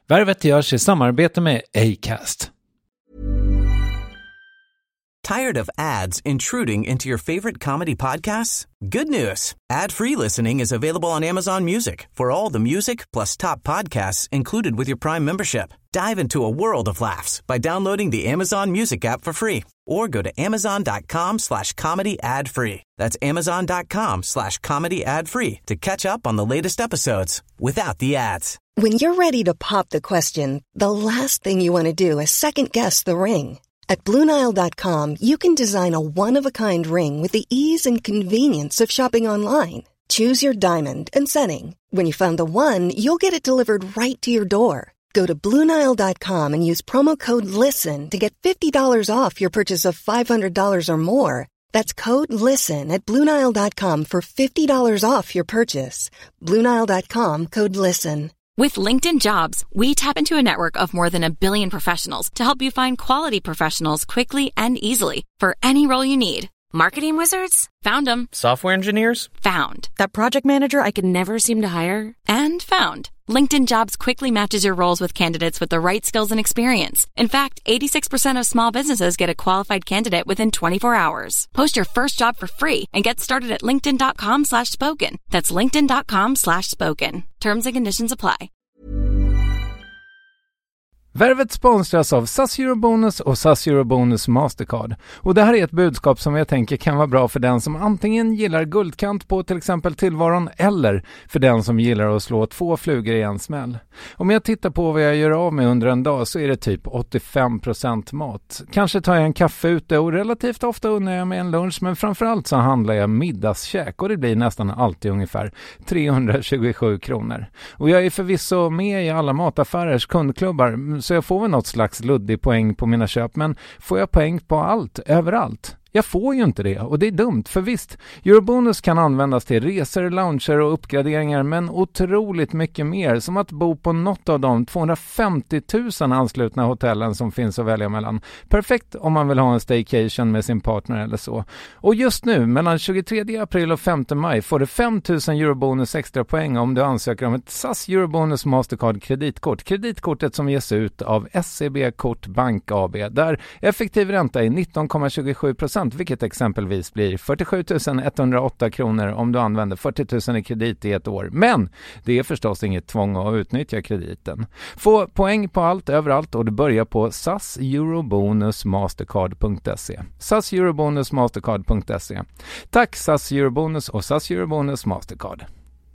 Värvet görs i samarbete med Acast. Tired of ads intruding into your favorite comedy podcasts? Good news. Ad-free listening is available on Amazon Music for all the music plus top podcasts included with your Prime membership. Dive into a world of laughs by downloading the Amazon Music app for free or go to amazon.com/comedy ad-free. That's amazon.com/comedy ad-free to catch up on the latest episodes without the ads. When you're ready to pop the question, the last thing you want to do is second-guess the ring. At BlueNile.com, you can design a one-of-a-kind ring with the ease and convenience of shopping online. Choose your diamond and setting. When you find the one, you'll get it delivered right to your door. Go to BlueNile.com and use promo code LISTEN to get $50 off your purchase of $500 or more. That's code LISTEN at BlueNile.com for $50 off your purchase. BlueNile.com, code LISTEN. With LinkedIn Jobs, we tap into a network of more than 1 billion professionals to help you find quality professionals quickly and easily for any role you need. Marketing wizards? Found them. Software engineers? Found. That project manager I could never seem to hire? And found. LinkedIn Jobs quickly matches your roles with candidates with the right skills and experience. In fact, 86% of small businesses get a qualified candidate within 24 hours. Post your first job for free and get started at linkedin.com/spoken. That's linkedin.com/spoken. Terms and conditions apply. Värvet sponsras av SAS Eurobonus och SAS Eurobonus Mastercard. Och det här är ett budskap som jag tänker kan vara bra för den som antingen gillar guldkant på till exempel tillvaron eller för den som gillar att slå 2 flugor i en smäll. Om jag tittar på vad jag gör av med under en dag så är det typ 85% mat. Kanske tar jag en kaffe ute och relativt ofta unnar jag mig en lunch, men framförallt så handlar jag middagskäk och det blir nästan alltid ungefär 327 kronor. Och jag är förvisso med i alla mataffärers kundklubbar så jag får väl något slags luddig poäng på mina köp, men får jag poäng på allt, överallt? Jag får ju inte det och det är dumt, för visst, Eurobonus kan användas till resor, lounger och uppgraderingar, men otroligt mycket mer, som att bo på något av de 250 000 anslutna hotellen som finns att välja mellan. Perfekt om man vill ha en staycation med sin partner eller så. Och just nu, mellan 23 april och 5 maj, får du 5 000 Eurobonus extra poäng om du ansöker om ett SAS Eurobonus Mastercard kreditkort. Kreditkortet som ges ut av SEB Kort Bank AB, där effektiv ränta är 19,27%. Vilket exempelvis blir 47 108 kronor om du använder 40 000 i kredit i ett år. Men det är förstås inget tvång att utnyttja krediten. Få poäng på allt överallt och du börjar på saseurobonusmastercard.se. saseurobonusmastercard.se. Tack SAS Eurobonus och SAS Eurobonus Mastercard.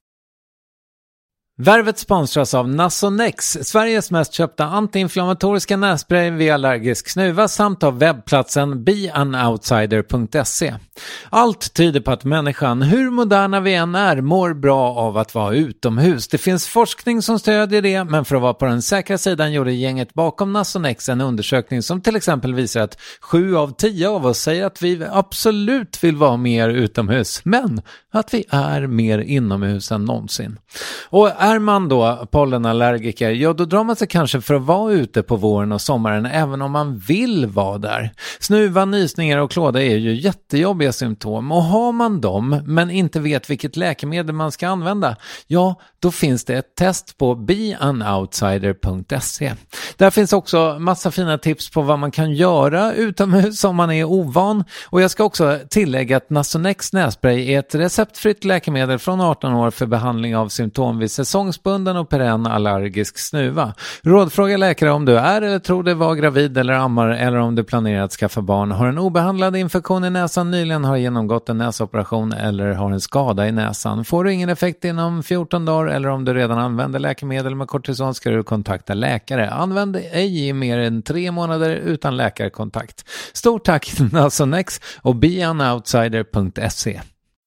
Värvet sponsras av Nasonex, Sveriges mest köpta antiinflammatoriska nässpray vid allergisk snuva, samt av webbplatsen beanoutsider.se. Allt tyder på att människan, hur moderna vi än är, mår bra av att vara utomhus. Det finns forskning som stödjer det, men för att vara på den säkra sidan gjorde gänget bakom Nasonex en undersökning som till exempel visar att 7 av 10 av oss säger att vi absolut vill vara mer utomhus, men att vi är mer inomhus än någonsin. Och är man då pollenallergiker, ja då drar man sig kanske för att vara ute på våren och sommaren även om man vill vara där. Snuva, nysningar och klåda är ju jättejobbiga symptom, och har man dem men inte vet vilket läkemedel man ska använda, ja då finns det ett test på beanoutsider.se. Där finns också massa fina tips på vad man kan göra utomhus om man är ovan, och jag ska också tillägga att Nasonex nässpray är ett receptfritt läkemedel från 18 år för behandling av symptom vid säsongsbunden och perenn allergisk snuva. Rådfråga läkare om du är eller tror dig vara gravid eller ammar, eller om du planerar att skaffa barn, har en obehandlad infektion i näsan, nyligen har genomgått en näsoperation eller har en skada i näsan. Får du ingen effekt inom 14 dagar eller om du redan använder läkemedel med kortison ska du kontakta läkare. Använd ej i mer än 3 månader utan läkarkontakt. Stort tack Nasonex och beanoutsider.se.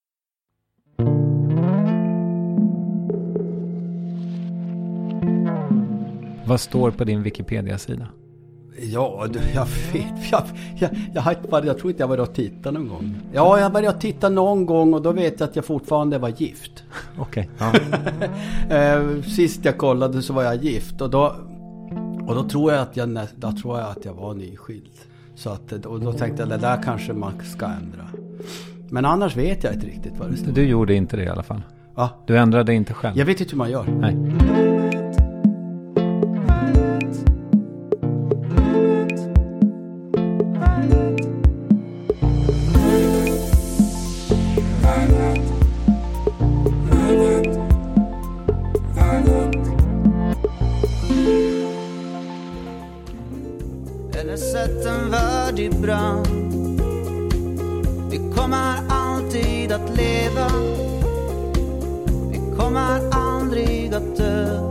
Vad står på din Wikipedia-sida? Ja, jag vet. Jag tror inte jag var och titta någon gång. Ja, jag började titta någon gång och då vet jag att jag fortfarande var gift. Okej. Ja. Sist jag kollade så var jag gift och då tror jag att jag var nyskild. Så att, och då tänkte jag det där kanske man ska ändra. Men annars vet jag inte riktigt vad det står. Du gjorde inte det i alla fall. Ja. Du ändrade inte själv. Jag vet inte hur man gör. Nej. Eller sätt en värld i brand. Vi kommer alltid att leva. Vi kommer aldrig att dö.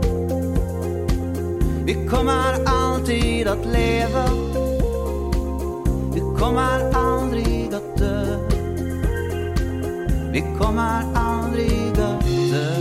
Vi kommer alltid att leva. Vi kommer aldrig att dö. Vi kommer aldrig att dö.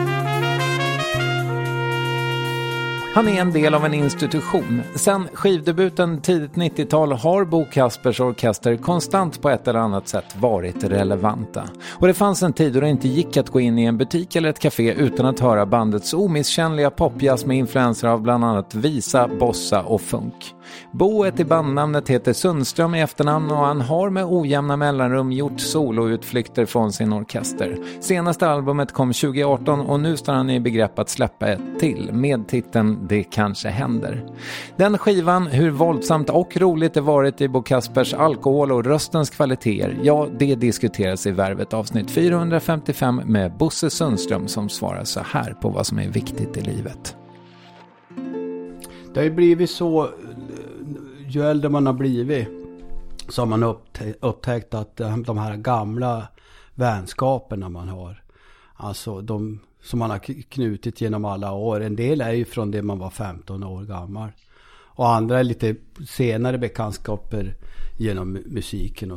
Han är en del av en institution. Sen skivdebuten tidigt 90-tal har Bo Kaspers orkester konstant på ett eller annat sätt varit relevanta. Och det fanns en tid då det inte gick att gå in i en butik eller ett café utan att höra bandets omisskännliga popjazz med influenser av bland annat visa, bossa och funk. Boet i bandnamnet heter Sundström i efternamn och han har med ojämna mellanrum gjort soloutflykter från sin orkester. Senaste albumet kom 2018 och nu står han i begrepp att släppa ett till med titeln Det kanske händer. Den skivan, hur våldsamt och roligt det varit i Bo Kaspers alkohol och röstens kvaliteter, ja, det diskuteras i Värvet avsnitt 455 med Bosse Sundström som svarar så här på vad som är viktigt i livet. Det har ju blivit så, ju äldre man har blivit så har man upptäckt att de här gamla vänskaperna man har, alltså de som man har knutit genom alla år, en del är ju från det man var 15 år gammal och andra är lite senare bekantskaper genom musiken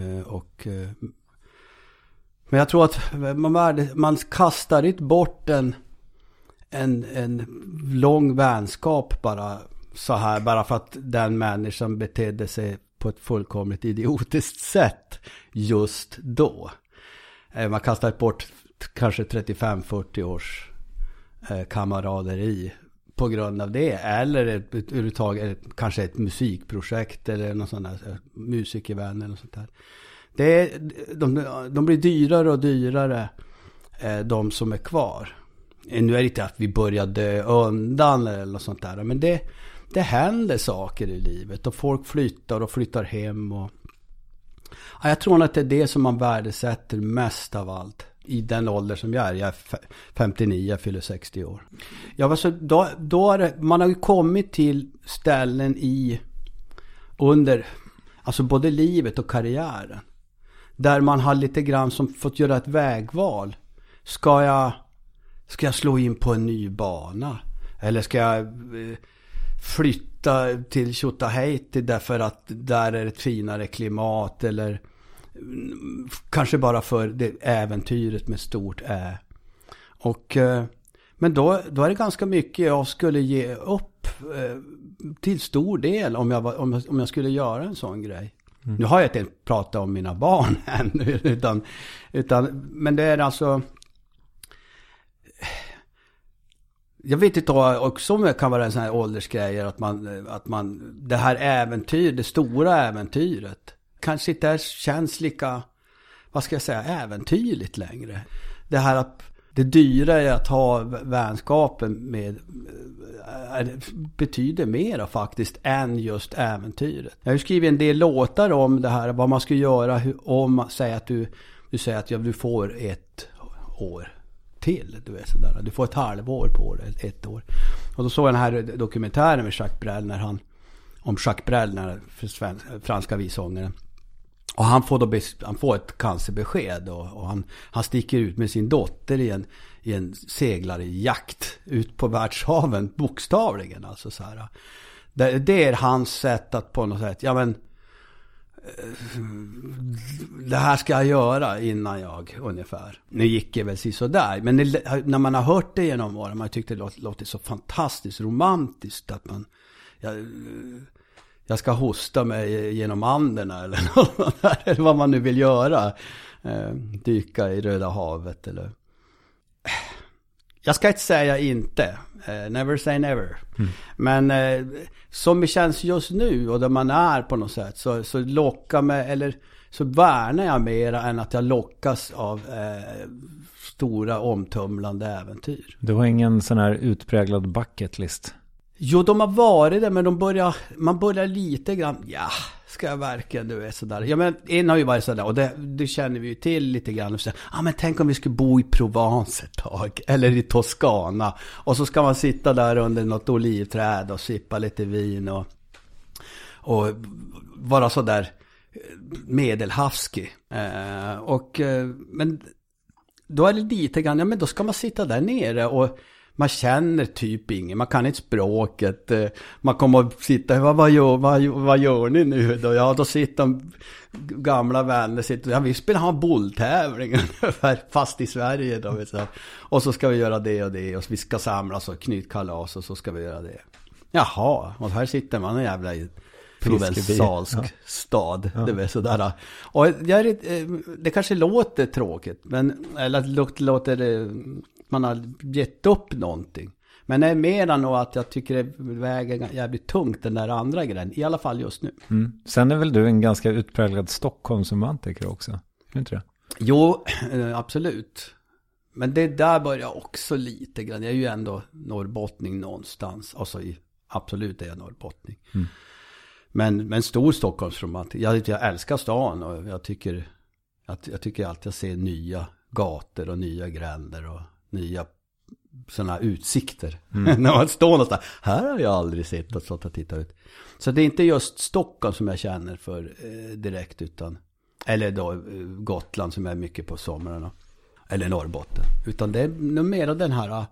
men jag tror att man kastar inte bort en lång vänskap bara för att den människan betedde sig på ett fullkomligt idiotiskt sätt just då. Man kastar bort kanske 35-40 års kamaraderi på grund av det, eller överhuvudtaget kanske ett musikprojekt eller någon sån där musikervän eller något sånt där. De blir dyrare och dyrare, de som är kvar. Nu är det inte att vi börjar dö undan eller något sånt där, men det händer saker i livet och folk flyttar hem och jag tror att det är det som man värdesätter mest av allt i den ålder som jag är. Jag är 59, jag fyller 60 år. Då är det, man har ju kommit till ställen under alltså både livet och karriären där man har lite grann som fått göra ett vägval. Ska jag slå in på en ny bana? Eller ska jag flytta till Tjotahejti därför att där är ett finare klimat? Eller kanske bara för det äventyret med stort ä. Men då är det ganska mycket jag skulle ge upp till stor del om jag skulle göra en sån grej. Mm. Nu har jag inte pratat om mina barn ännu, utan men det är alltså... Jag vet inte också om det kan vara en sån här åldersgrejer att man det här det stora äventyret kanske inte känns lika, vad ska jag säga, äventyrligt längre. Det här att det dyra är att ha vänskapen med betyder mer faktiskt än just äventyret. Jag har skrivit en del låtar om det här, vad man ska göra om man säger att du säger att du får ett år till, du vet sådär. Du får ett halvår på det, ett år. Och då såg jag den här dokumentären med Jacques Brel om Jacques Brel, franska vissångaren. Och han får ett cancerbesked och han sticker ut med sin dotter i en seglarjakt ut på världshaven, bokstavligen alltså så här. Det är hans sätt att på något sätt, ja men det här ska jag göra innan jag ungefär. Nu gick det väl så där, men när man har hört det genom åren, man tyckte det låter så fantastiskt romantiskt att jag ska hosta mig genom Anderna eller något där, eller vad man nu vill göra. Dyka i Röda havet eller... Jag ska inte säga inte. Never say never. Mm. Men som det känns just nu och där man är på något sätt så lockar mig, eller så värnar jag mera än att jag lockas av stora omtumlande äventyr. Du har ingen sån här utpräglad bucket list? Jo, de har varit där, men man börjar lite grann, ska jag verkligen, du är sådär. Ja, men en har ju varit sådär, och det känner vi ju till lite grann. Och så, men tänk om vi skulle bo i Provence ett tag, eller i Toscana. Och så ska man sitta där under något olivträd och sippa lite vin och vara sådär medelhavskig. Men då är det lite grann, men då ska man sitta där nere och man känner typ ingen, man kan inte språket, man kommer att sitta, vad gör ni nu då? Ja, då sitter gamla vänner, vi spelar ha bolltävling fast i Sverige då, vet du. Och så ska vi göra det och det, och vi ska samlas och knytkalas, och så ska vi göra det. Jaha, och här sitter man en jävla provensalsk stad, det är sådär. Och det kanske låter tråkigt, men eller låter man har gett upp någonting. Men det är mer nog att jag tycker det väger jävligt tungt, den där andra grejen, i alla fall just nu. Sen är väl du en ganska utpräglad Stockholmsromantiker också, är inte det? Jo, absolut. Men det där börjar också lite grann. Jag är ju ändå norrbottning någonstans. Alltså absolut är jag norrbottning. Men stor Stockholmsromantiker. Jag älskar stan, och jag tycker alltid jag ser nya gator och nya gränder och nya sådana utsikter. När man står någonstans, här har jag aldrig sett och sånt att titta ut. Så det är inte just Stockholm som jag känner för direkt, utan eller då Gotland som är mycket på somrarna, eller Norrbotten, utan det är mer av den här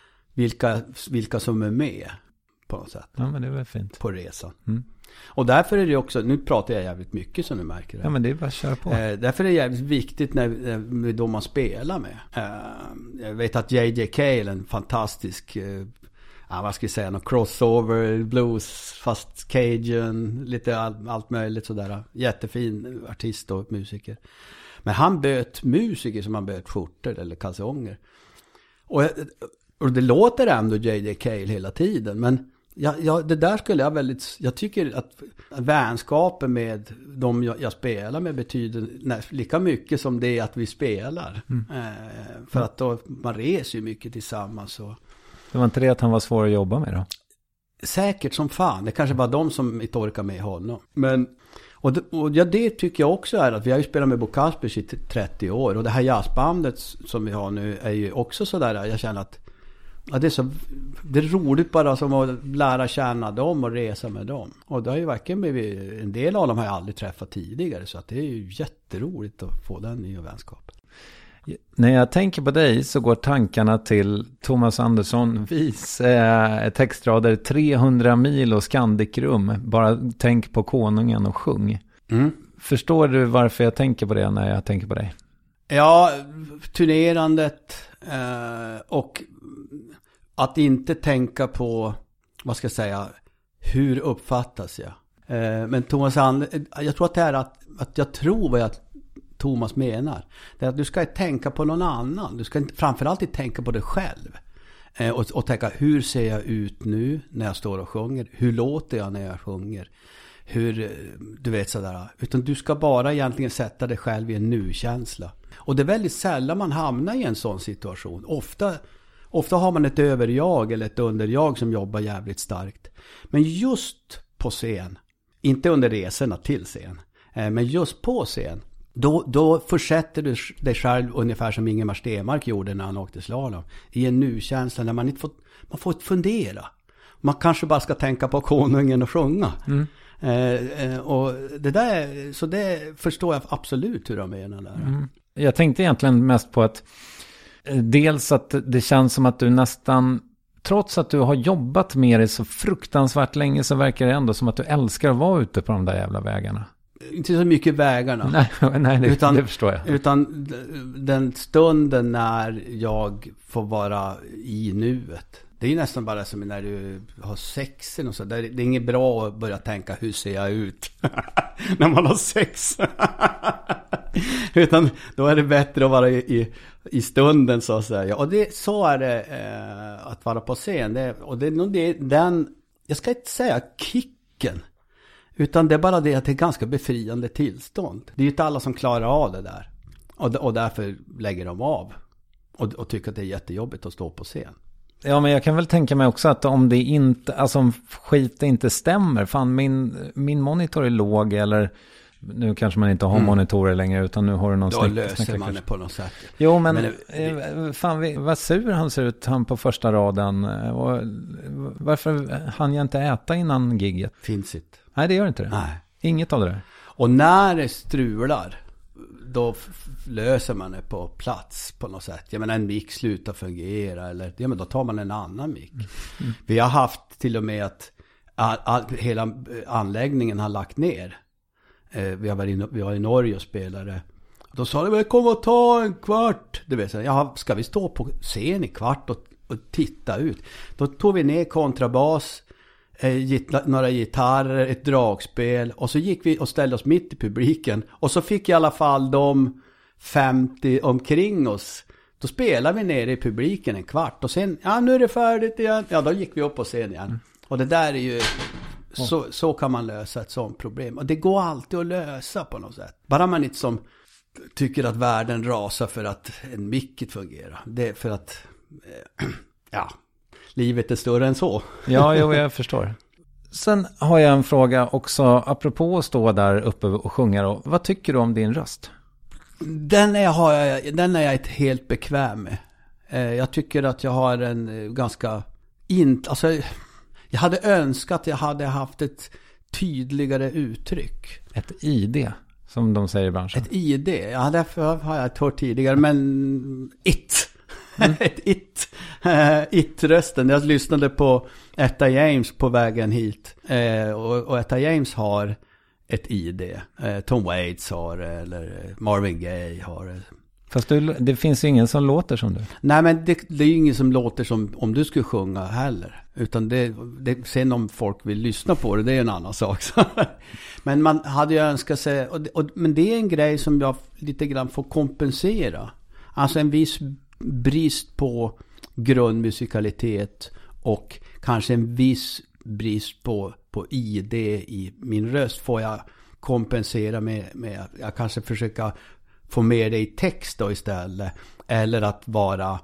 vilka som är med på något sätt. Ja, men det är väl fint. På resan. Och därför är det också, nu pratar jag jävligt mycket som du märker det. Ja, men det är bara att köra på. Därför är det jävligt viktigt med de man spelar med. Jag vet att J.J. Cale, en fantastisk, vad ska jag säga, någon crossover, blues, fast cajun, lite allt möjligt sådär. Jättefin artist och musiker. Men han böt musiker som han böt skjortor eller kalsonger. Och det låter ändå J.J. Cale hela tiden, men det där skulle jag tycker att vänskapen med de jag spelar med betyder lika mycket som det att vi spelar. För att då, man reser ju mycket tillsammans. Och det var inte det att han var svår att jobba med då? Säkert som fan. Det kanske var de som inte orkar med honom. Men, det tycker jag också är att vi har ju spelat med Bo Kaspers i 30 år. Och det här jazzbandet som vi har nu är ju också sådär, jag känner att det är roligt bara som att lära känna dem och resa med dem. Och det har ju verkligen blivit, en del av dem har jag aldrig träffat tidigare, så att det är ju jätteroligt att få den nya vänskapen. När jag tänker på dig så går tankarna till Thomas Andersson textrader 300 mil och Skandikrum. Bara tänk på konungen och sjung. Förstår du varför jag tänker på det när jag tänker på dig? Ja, turnerandet och att inte tänka på, vad ska jag säga, hur uppfattas jag. Men Thomas jag tror att det är att jag tror vad Thomas menar. Det är att du ska tänka på någon annan. Du ska framförallt inte tänka på dig själv. Och tänka, hur ser jag ut nu när jag står och sjunger? Hur låter jag när jag sjunger? Du vet sådär. Utan du ska bara egentligen sätta dig själv i en nu-känsla. Och det är väldigt sällan man hamnar i en sån situation. Ofta har man ett överjag eller ett underjag som jobbar jävligt starkt. Men just på scen, inte under resorna till scen, men just på scen, då försätter du dig själv ungefär som Ingemar Stenmark gjorde när han åkte slalom, i en nu-känsla när man får fundera. Man kanske bara ska tänka på konungen och sjunga. Och det förstår jag absolut hur de menar där. Jag tänkte egentligen mest på att dels att det känns som att du nästan, trots att du har jobbat med det så fruktansvärt länge, så verkar det ändå som att du älskar att vara ute på de där jävla vägarna. Inte så mycket vägarna. Nej, det förstår jag. Utan den stunden när jag får vara i nuet. Det är nästan bara som när du har sex och så. Det är inget bra att börja tänka, hur ser jag ut när man har sex. Utan då är det bättre att vara i stunden, så att säga. Och så är det att vara på scen. Och det är nog den, jag ska inte säga kicken, utan det är bara det att det är ganska befriande tillstånd. Det är ju inte alla som klarar av det där. Och därför lägger de av. Och tycker att det är jättejobbigt att stå på scen. Ja, men jag kan väl tänka mig också att om det inte, alltså om skit inte stämmer, fan min monitor är låg, eller nu kanske man inte har monitorer längre, utan nu har du någon då löser man det på något sätt. Jo, men fan vad sur han ser ut, han på första raden. Och varför hann jag inte äta innan gigget? Finns inte. Nej, det gör inte det. Nej. Inget av det där. Och när det strular, då löser man det på plats på något sätt. Jag menar, en mick slutar fungera, eller men då tar man en annan mick. Vi har haft till och med att hela anläggningen har lagt ner. Vi var i Norge och spelade. Då sa de, kom och ta en kvart. Du vet, ska vi stå på scen i kvart och titta ut? Då tog vi ner kontrabas, några gitarrer, ett dragspel, och så gick vi och ställde oss mitt i publiken, och så fick i alla fall de 50 omkring oss. Då spelade vi ner i publiken en kvart, och sen, nu är det färdigt igen. Ja, då gick vi upp på scen igen. Och det där är ju, så kan man lösa ett sånt problem. Och det går alltid att lösa på något sätt. Bara man inte som tycker att världen rasar för att en mick fungerar. Det är för att, livet är större än så. Ja, jag förstår. Sen har jag en fråga också, apropå att stå där uppe och sjunga då. Vad tycker du om din röst? Den är jag helt bekväm med. Jag tycker att jag har en ganska... jag hade önskat att jag hade haft ett tydligare uttryck. Ett ID, som de säger i branschen. Ett ID, ja, därför har jag hört tidigare, men it-rösten. Jag lyssnade på Etta James på vägen hit, och Etta James har ett ID. Tom Waits har det, eller Marvin Gaye har det. Fast det finns ju ingen som låter som du. Nej, men det är ju ingen som låter som om du skulle sjunga heller. Utan sen om folk vill lyssna på det är en annan sak. Men man hade ju önskat sig, men det är en grej som jag lite grann får kompensera. Alltså en viss brist på grundmusikalitet och kanske en viss brist på ID i min röst får jag kompensera med jag kanske försöka få med det i text då istället, eller att vara,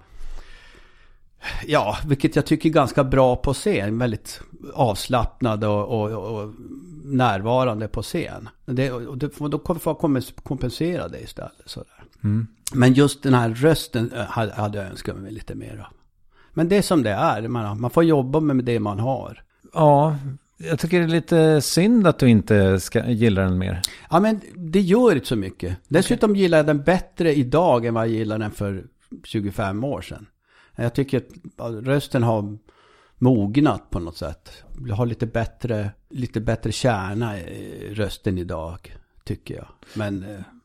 vilket jag tycker är ganska bra på scen, väldigt avslappnad och närvarande på scen. Då får jag kompensera det istället sådär. Men just den här rösten hade jag önskat mig lite mer av. Men det är som det är, man får jobba med det man har. Ja, jag tycker det är lite synd att du inte gillar den mer. Ja, men det gör inte så mycket. Dessutom gillar jag den bättre idag än vad jag gillade den för 25 år sedan. Jag tycker att rösten har mognat på något sätt. Jag har lite bättre kärna i rösten idag, tycker jag. Men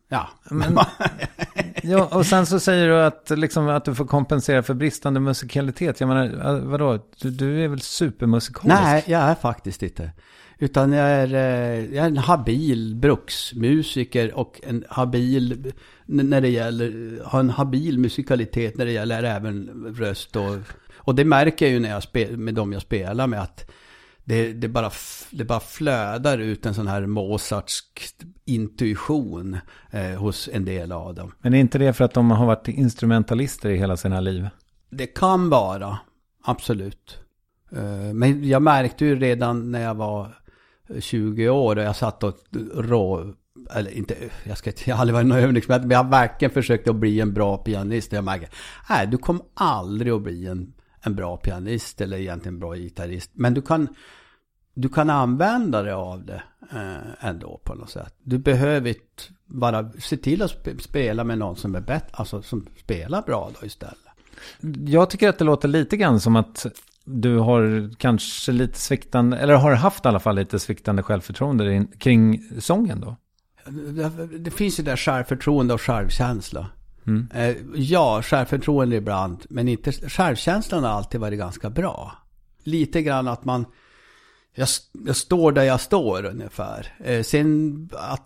ja, och sen så säger du att du får kompensera för bristande musikalitet. Jag menar, vadå? Du är väl supermusikalisk? Nej, jag är faktiskt inte. Utan jag är en habil bruksmusiker och en habil har en habil musikalitet när det gäller även röst och det märker jag ju när jag med dem jag spelar med, att det bara flödar ut en sån här Mozartsk intuition hos en del av dem. Men är inte det för att de har varit instrumentalister i hela sina liv? Det kan vara, absolut. Men jag märkte ju redan när jag var 20 år och jag satt och eller inte, jag har aldrig varit någon övningsmätt, men jag har verkligen försökt att bli en bra pianist. Jag märker, du kommer aldrig att bli en bra pianist eller egentligen en bra gitarrist. Men du kan använda dig av det ändå på något sätt. Du behöver bara se till att spela med någon som är bättre, alltså som spelar bra då istället. Jag tycker att det låter lite grann som att du har kanske lite sviktande, eller har haft i alla fall lite sviktande självförtroende kring sången då. Det finns ju där självförtroende och självkänsla. Ja, självförtroende ibland, men inte självkänslan har alltid varit ganska bra. Lite grann att jag står där jag står ungefär. Sen att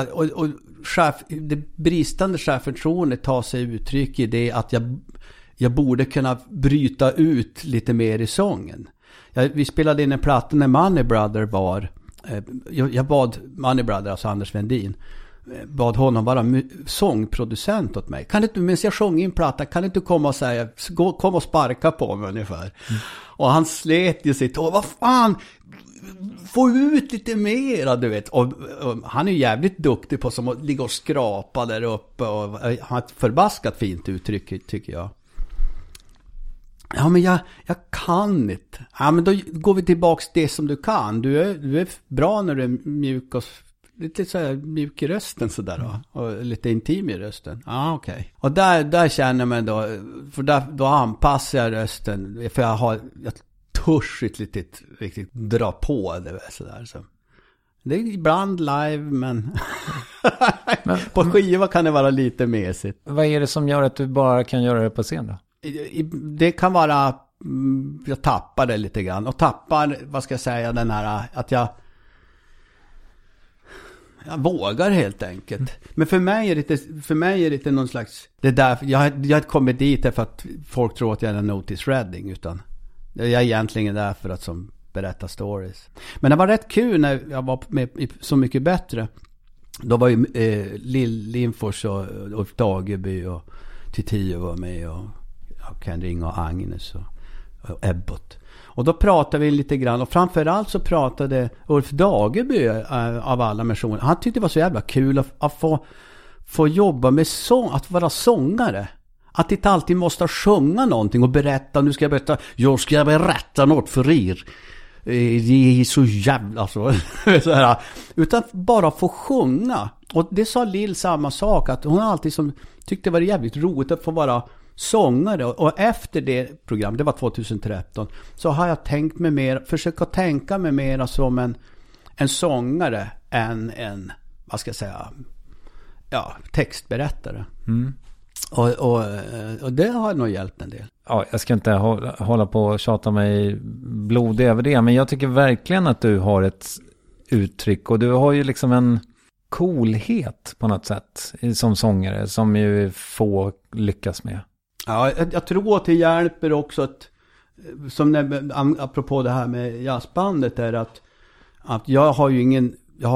det bristande självförtroendet tar sig uttryck i det att jag borde kunna bryta ut lite mer i sången. Vi spelade in en platta när Money Brother var. Jag bad Money Brother, alltså Anders Vendin, bad honom vara sångproducent åt mig. Kan inte, medan jag sjöng in platta, kan inte komma och säga, kom och sparka på mig ungefär. Och han slet ju sitt vad fan, få ut lite mera, du vet. Och han är jävligt duktig på som att ligga och skrapa där uppe, och har ett förbaskat fint uttryck, tycker jag. Ja, men jag kan inte. Ja, men då går vi tillbaks till det som du kan. Du är bra när du är mjuk och lite så här mjuk i rösten sådär då. Och lite intim i rösten. Ja, okej. Och där känner man då, för då anpassar jag rösten, för jag törs inte riktigt dra på det sådär så. Det är ibland live, men på skiva kan det vara lite mesigt. Vad är det som gör att du bara kan göra det på scen då? Det kan vara, jag tappar det lite grann. Och tappar, vad ska jag säga, den här, att jag vågar helt enkelt. Men för mig är det inte någon slags, det där, jag kommer dit för att folk tror att jag är en Otis Redding, utan jag är egentligen där för att som berätta stories. Men det var rätt kul när jag var med i Så mycket bättre. Då var ju Lill Lindfors och Ulf Dageby och Titio var med, och Ken Ring och Agnes och Ebbot. Och då pratade vi lite grann, och framförallt så pratade Ulf Dageby av alla människor. Han tyckte det var så jävla kul att få jobba med sång, att vara sångare. Att inte alltid måste sjunga någonting och berätta, jag ska berätta något för er. Det är så jävla så här, utan bara få sjunga. Och det sa Lill samma sak, att hon alltid tyckte det var jävligt roligt att få vara sångare. Och efter det program, det var 2013, så har jag försökt att tänka mig mer som en sångare än en, vad ska jag säga, textberättare. Och det har nog hjälpt en del. Ja, jag ska inte hålla på och tjata mig blodig över det, men jag tycker verkligen att du har ett uttryck, och du har ju liksom en coolhet på något sätt som sångare som ju få lyckas med. Ja, jag tror att det hjälper också att, som apropå det här med jazzbandet, är att jag har inte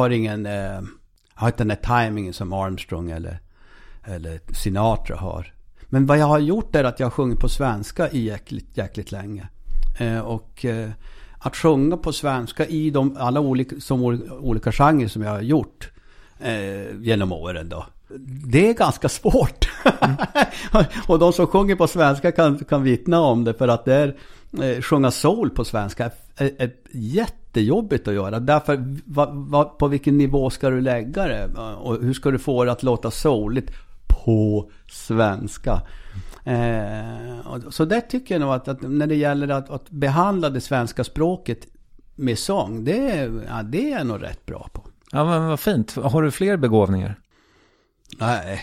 den här timingen som Armstrong eller Sinatra har. Men vad jag har gjort är att jag har sjungit på svenska i jäkligt länge. Och att sjunga på svenska i alla olika genrer som jag har gjort genom åren då. Det är ganska svårt. Och de som sjunger på svenska kan vittna om det, för att det är sjunga soul på svenska är jättejobbigt att göra. Därför på vilken nivå ska du lägga det, och hur ska du få det att låta souligt på svenska? Så det tycker jag nog att när det gäller att behandla det svenska språket med sång, det är jag nog rätt bra på. Ja, men vad fint. Har du fler begåvningar? Nej.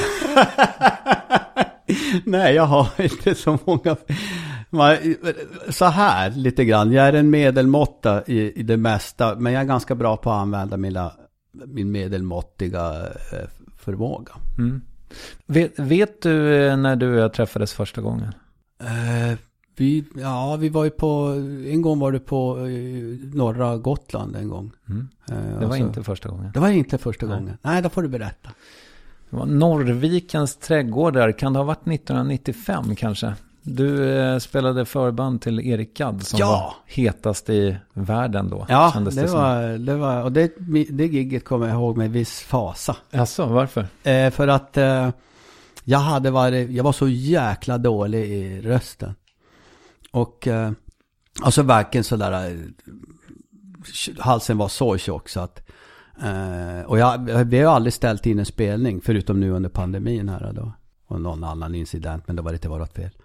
Nej, jag har inte så många. Så här lite grann. Jag är en medelmåtta i det mesta, men jag är ganska bra på att använda min medelmåttiga förmåga. Vet du när du och jag träffades första gången? Vi var ju en gång var det på norra Gotland en gång. Det var inte första gången. Det var inte första gången. Nej, då får du berätta. Det var Norrvikens trädgårdar. Kan det ha varit 1995 kanske? Du spelade förband till Erik Gadd som var hetast i världen då. Ja, det var och det gigget kommer jag ihåg med viss fasa. Alltså, varför? För att jag var så jäkla dålig i rösten. Och alltså verkligen så där, halsen var så tjock så att och vi har aldrig ställt in en spelning förutom nu under pandemin här då, och någon annan incident, men det var inte vårat fel.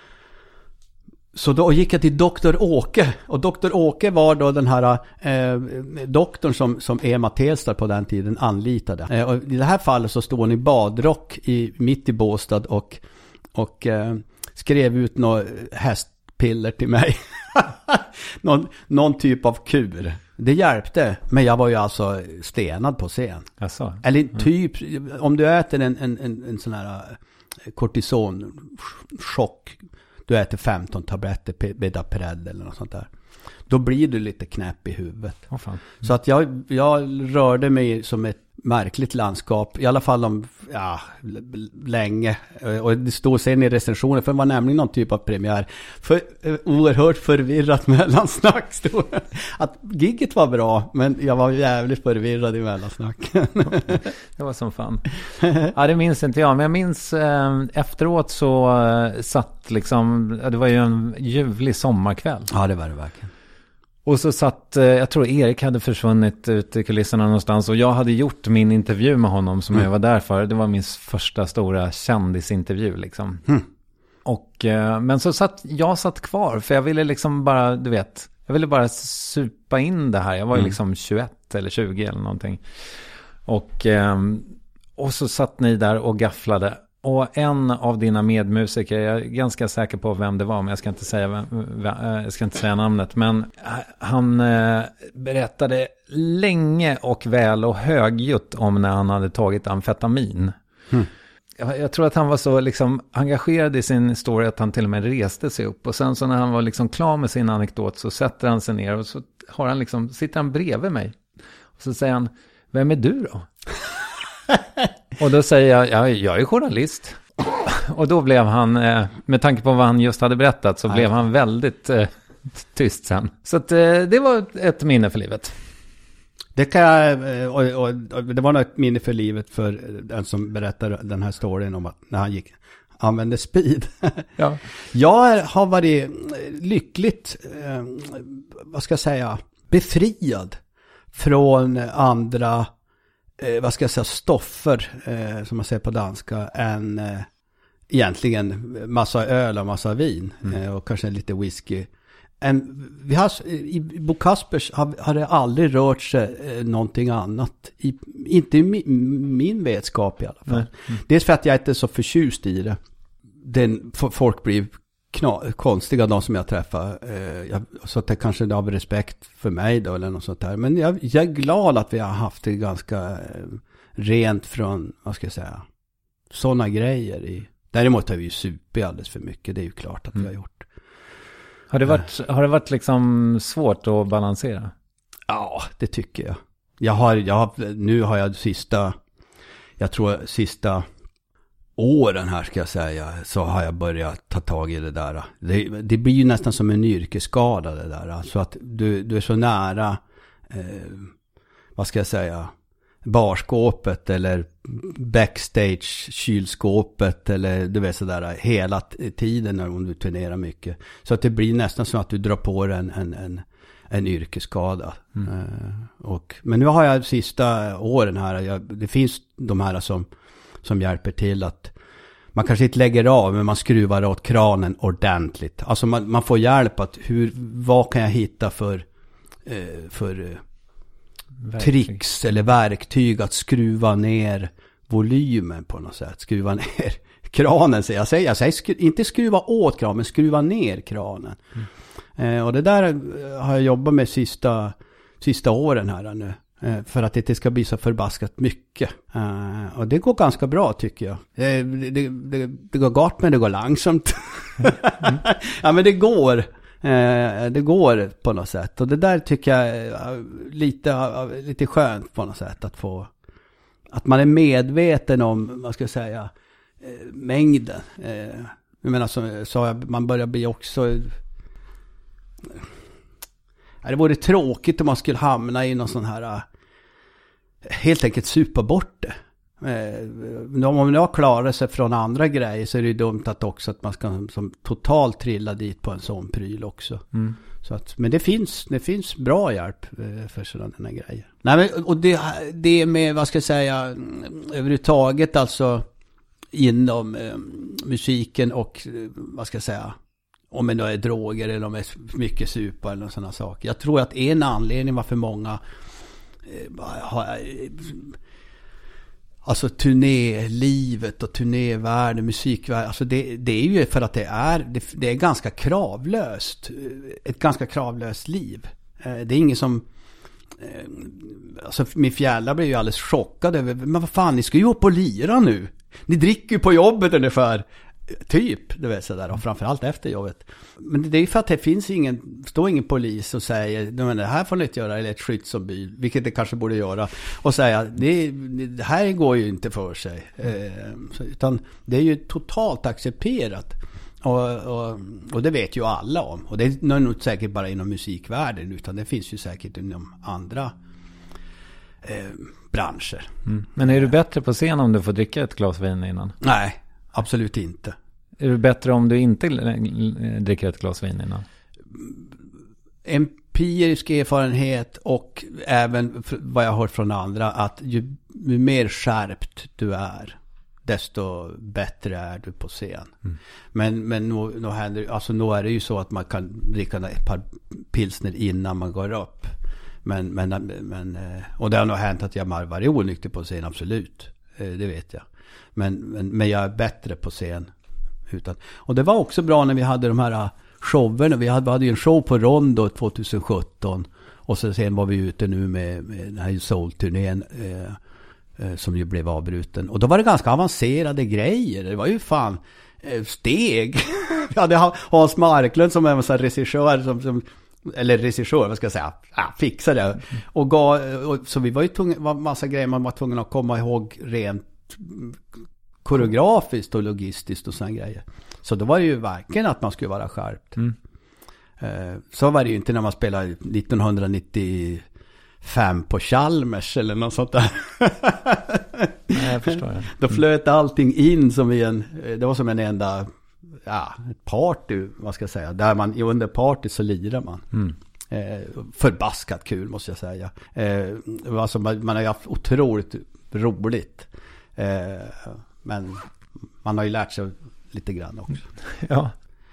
Så då gick jag till Dr. Åke, och Dr. Åke var då den här doktorn som Ema Telstar på den tiden anlitade. Och i det här fallet så stod hon i badrock mitt i Båstad och skrev ut några hästpiller till mig. någon typ av kur. Det hjälpte, men jag var ju alltså stenad på scen. Alltså. Eller typ, om du äter en sån här kortisonchock, du äter 15 tabletter Bedapred eller något sånt där, då blir du lite knäpp i huvudet. Fan. Så att jag rörde mig som ett märkligt landskap. I alla fall länge. Och det står sen i recensionen, för det var nämligen någon typ av premiär. Oerhört förvirrat mellansnack stod det. Att gigget var bra, men jag var jävligt förvirrad i mellansnacken. Det var som fan. Ja, det minns inte jag. Men jag minns efteråt så satt liksom, det var ju en ljuvlig sommarkväll. Ja, det var det verkligen. Och så satt, jag tror Erik hade försvunnit ut i kulisserna någonstans. Och jag hade gjort min intervju med honom som jag var där för. Det var min första stora kändisintervju liksom. Och, men så jag satt kvar. För jag ville liksom bara, du vet, jag ville bara supa in det här. Jag var ju liksom 21 eller 20 eller någonting. Och så satt ni där och gafflade. Och en av dina medmusiker, jag är ganska säker på vem det var, men jag ska inte säga namnet, men han berättade länge och väl och högljutt om när han hade tagit amfetamin. Jag tror att han var så liksom engagerad i sin story att han till och med reste sig upp, och sen så när han var liksom klar med sin anekdot så sätter han sig ner och så har han liksom, sitter han bredvid mig och så säger han, vem är du då? Och då säger jag är journalist. Och då blev han, med tanke på vad han just hade berättat, så blev han väldigt tyst sen. Så att, det var ett minne för livet. Det kan jag, och det var ett minne för livet för den som berättade den här storyn om att när han använde speed. Ja. Jag har varit lyckligt, vad ska jag säga, befriad från andra stoffer, som man säger på danska, än egentligen massa öl och massa vin och kanske lite whisky. I Bo Kaspers har det aldrig rört sig någonting annat. Inte i min vetskap i alla fall. Dels för att jag inte är så förtjust i det. Folk blir konstiga, de som jag träffar. Så att det kanske är av respekt för mig då, eller något sånt där. Men jag är glad att vi har haft det ganska rent från, vad ska jag säga, sådana grejer. Däremot har vi ju supit alldeles för mycket. Det är ju klart att vi har gjort. Har det varit liksom svårt att balansera? Ja, det tycker jag. Nu har jag sista åren här, ska jag säga, så har jag börjat ta tag i det där. Det blir ju nästan som en yrkesskada det där. Så att du är så nära, vad ska jag säga, barskåpet eller backstage kylskåpet eller du vet sådär hela tiden när du turnerar mycket. Så att det blir nästan som att du drar på dig en yrkesskada. Men nu har jag sista åren här, det finns de här som hjälper till att man kanske inte lägger av, men man skruvar åt kranen ordentligt. Alltså man får hjälp att vad kan jag hitta för tricks eller verktyg att skruva ner volymen på något sätt. Skruva ner kranen. Jag säger inte skruva åt kranen, men skruva ner kranen. Och det där har jag jobbat med sista åren här nu. För att det inte ska bli så förbaskat mycket. Och det går ganska bra, tycker jag. Det går gott, men det går långsamt. Ja, men det går. Det går på något sätt. Och det där tycker jag är lite skönt på något sätt. Att man är medveten om, vad ska jag säga, mängden. Jag menar, så man börjar bli också... Det vore tråkigt om man skulle hamna i någon sån här, helt enkelt supa bort det. Om man nu har klarat sig från andra grejer, så är det ju dumt att också att man ska som totalt trilla dit på en sån pryl också. Så att, men det finns bra hjälp för sådana grejer. Nej, men, och det med, vad ska jag säga, överhuvudtaget alltså inom musiken och, vad ska jag säga, om det är droger eller om det är mycket supa eller sådana saker. Jag tror att en anledning varför många alltså turnélivet och turnévärlden, musikvärlden, alltså det är ju för att det är ganska kravlöst. Ett ganska kravlöst liv. Det är ingen som... Alltså min fjälla blev ju alldeles chockad över, men vad fan, ni ska ju upp och lira nu. Ni dricker ju på jobbet ungefär. typ, du vet sådär, och framförallt efter jobbet. Men det är ju för att det finns står ingen polis och säger, det här får ni inte göra, eller ett skyddsombud, vilket det kanske borde göra, och säga, det här går ju inte för sig. Utan det är ju totalt accepterat. Och det vet ju alla om. Och det är nog säkert bara inom musikvärlden, utan det finns ju säkert inom andra branscher. Men är du bättre på scen om du får dricka ett glas vin innan? Nej, absolut inte. Är du bättre om du inte dricker ett glas vin innan? Empirisk erfarenhet och även vad jag har hört från andra, att ju mer skärpt du är, desto bättre är du på scen. Men nu är det ju så att man kan dricka ett par pilsner innan man går upp. Men och det har nog hänt att jag varit onykter på scen, absolut. Det vet jag. Men jag är bättre på scen utan. Och det var också bra när vi hade de här showerna. Vi hade ju en show på Rondo 2017. Och sen var vi ute nu med den här Soul-turnén som ju blev avbruten. Och då var det ganska avancerade grejer. Det var ju fan steg. Vi hade Hans Marklund som är en sån här regissör eller regissör, vad ska jag säga, fixade. Så vi var ju tvungna, massa grejer man var tvungen att komma ihåg rent koreografiskt och logistiskt och såna grejer. Så då var det ju verkligen att man skulle vara skärpt. Så var det ju inte när man spelade 1995 på Chalmers eller något sånt där. Nej, jag förstår det. Då flöt allting in som det var som en enda ett party, vad ska jag säga, där man under party så lirar man. Förbaskat kul måste jag säga. Alltså man har ju haft otroligt roligt. Men man har ju lärt sig lite grann också. Ja.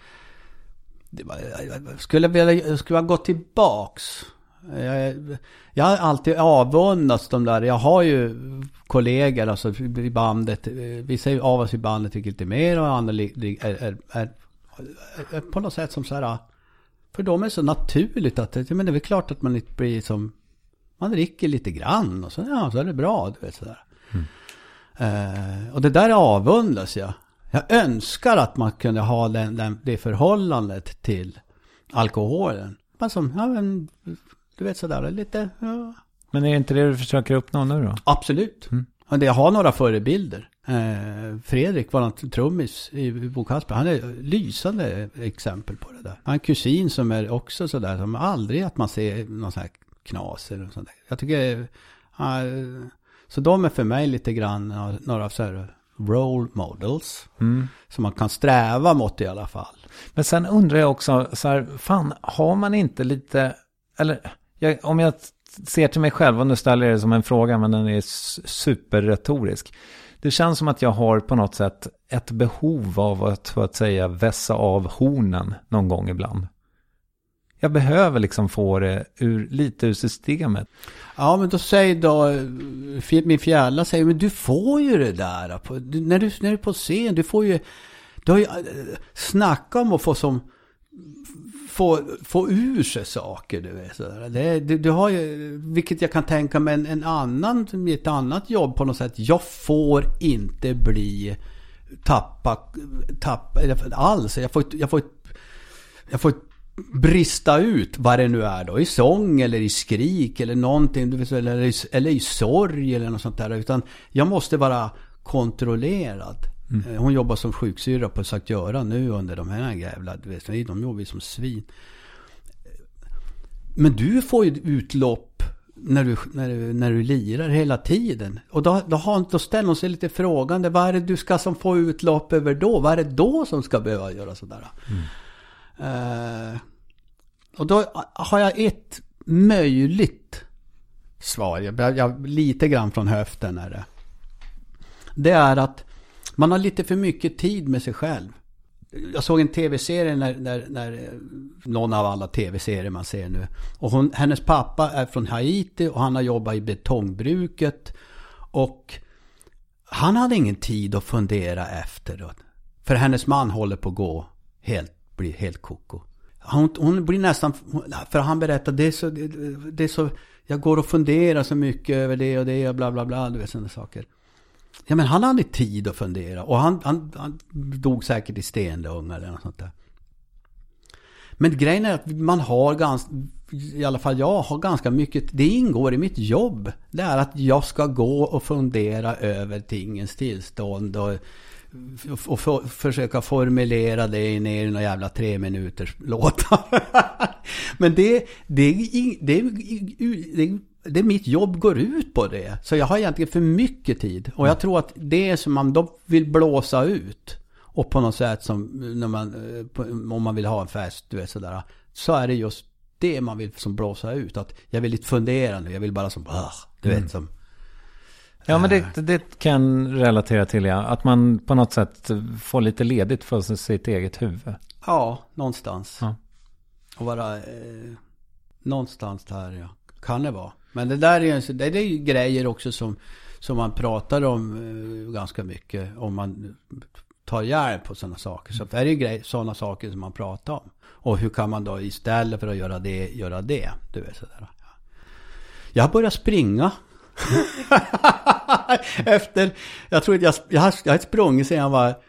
Skulle ha gått tillbaks. Jag har alltid avundats de där. Jag har ju kollegor alltså, i bandet. Vissa av oss i bandet tycker lite mer och andra är på något sätt som så här. För dem är det så naturligt att men det är väl klart att man inte blir som man dricker lite grann och så är det bra, du vet sådär. Och det där avundas jag. Jag önskar att man kunde ha det förhållandet till alkoholen. Man som, du vet sådär lite. Ja. Men är det inte det du försöker uppnå nu då? Absolut. Och jag har några förebilder. Fredrik var en trummis i Bo Kasper. Han är lysande exempel på det där. Han har en kusin som är också sådär. Som aldrig att man ser någon sån här knas eller sånt där. Jag tycker så de är för mig lite grann några så här role models som man kan sträva mot i alla fall. Men sen undrar jag också så här, fan, har man inte lite, eller om jag ser till mig själv, och nu ställer jag det som en fråga men den är superretorisk. Det känns som att jag har på något sätt ett behov av att säga vässa av hornen någon gång ibland. Jag behöver liksom få det lite ur systemet. Ja, men då säger då min fjälla säger, men du får ju det där när du är på scen, du får ju snacka om att få ur sig saker, du vet sådär. Du har ju, vilket jag kan tänka mig ett annat jobb på något sätt. Jag får inte bli tappa alls. Jag får brista ut vad det nu är då, i sång eller i skrik eller någonting, eller i sorg eller något sånt där, utan jag måste vara kontrollerad. Hon jobbar som sjuksyra på Sankt Göran nu under de här jävla, de jobbar som svin. Men du får ju utlopp när du lirar hela tiden. Och då ställer hon sig lite frågande, vad är det du ska som få utlopp över då? Vad är det då som ska behöva göra sådär? Och då har jag ett möjligt svar. Jag lite grann från höften är det. Det är att man har lite för mycket tid med sig själv. Jag såg en tv-serie när någon av alla tv-serier man ser nu. Och hennes pappa är från Haiti och han har jobbat i betongbruket. Och han hade ingen tid att fundera efter. För hennes man håller på att gå blir helt koko. Hon blir nästan, för han berättar det är så jag går och funderar så mycket över det och bla bla bla, du vet sådana saker. Ja, men han hade tid att fundera. Och han dog säkert i stenungar eller något sånt där. Men grejen är att man har ganska, i alla fall jag har ganska mycket, det ingår i mitt jobb. Det är att jag ska gå och fundera över tingens tillstånd och försöka formulera det ner i några jävla 3 minuters låtar. Men det mitt jobb går ut på det. Så jag har egentligen för mycket tid. Och jag tror att det är som man då vill blåsa ut. Och på något sätt som när om man vill ha en fest, du vet sådär. Så är det just det man vill som blåsa ut. Att jag vill inte fundera nu. Jag vill bara som, du vet som. Ja, men det kan relatera till, ja. Att man på något sätt får lite ledigt för sitt eget huvud. Ja, någonstans. Ja. Och vara någonstans där, ja. Kan det vara. Men det där är ju grejer också som man pratar om ganska mycket. Om man tar hjälp på sådana saker. Så det är ju sådana saker som man pratar om. Och hur kan man då istället för att göra det. Du vet sådär. Jag har börjat springa. Jag tror att jag har sprungit sedan jag var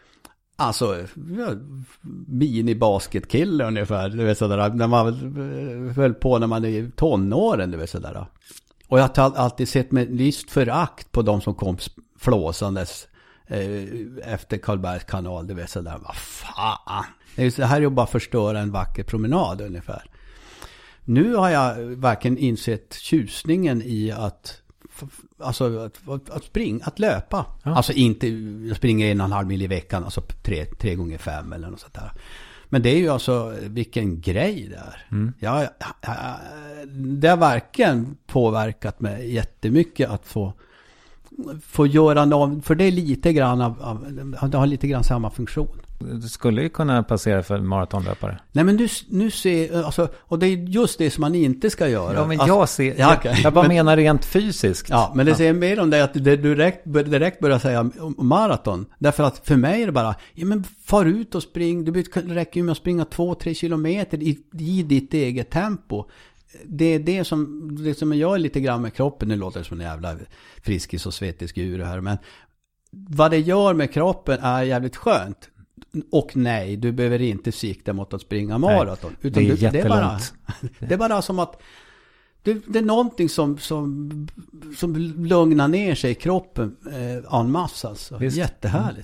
mini-basketkille ungefär, du vet sådär, när man höll på när man är i tonåren, du vet sådär. Och jag har alltid sett med visst förakt på de som kom flåsandes efter Karlbergs kanal, du vet sådär. Vad fan, det här är ju bara förstöra en vacker promenad ungefär. Nu har jag verkligen insett tjusningen i att springa, att löpa. Ja. Alltså inte springa 1,5 mil i veckan, alltså 3 gånger 5 eller något sånt där. Men det är ju alltså vilken grej det är. Mm. Det har verkligen påverkat mig jättemycket att få göra något, för det är lite grann det har lite grann samma funktion. Du skulle ju kunna passera för maratonlöpare. Nej, men du ser, alltså, och det är just det som man inte ska göra. Ja, men jag bara menar rent fysiskt. Ja, men det säger mer om det att du direkt börjar säga maraton. Därför att för mig är det bara, men far ut och spring. Det räcker ju med att springa 2-3 kilometer i ditt eget tempo. Det är det som jag är lite grann med kroppen. Nu låter det som en jävla friskis och svettisk ur här. Men vad det gör med kroppen är jävligt skönt. Och nej, du behöver inte sikta mot att springa maraton. Nej, utan det är det är bara som att det är någonting som lugnar ner sig i kroppen en massa. Alltså. Jättehärligt.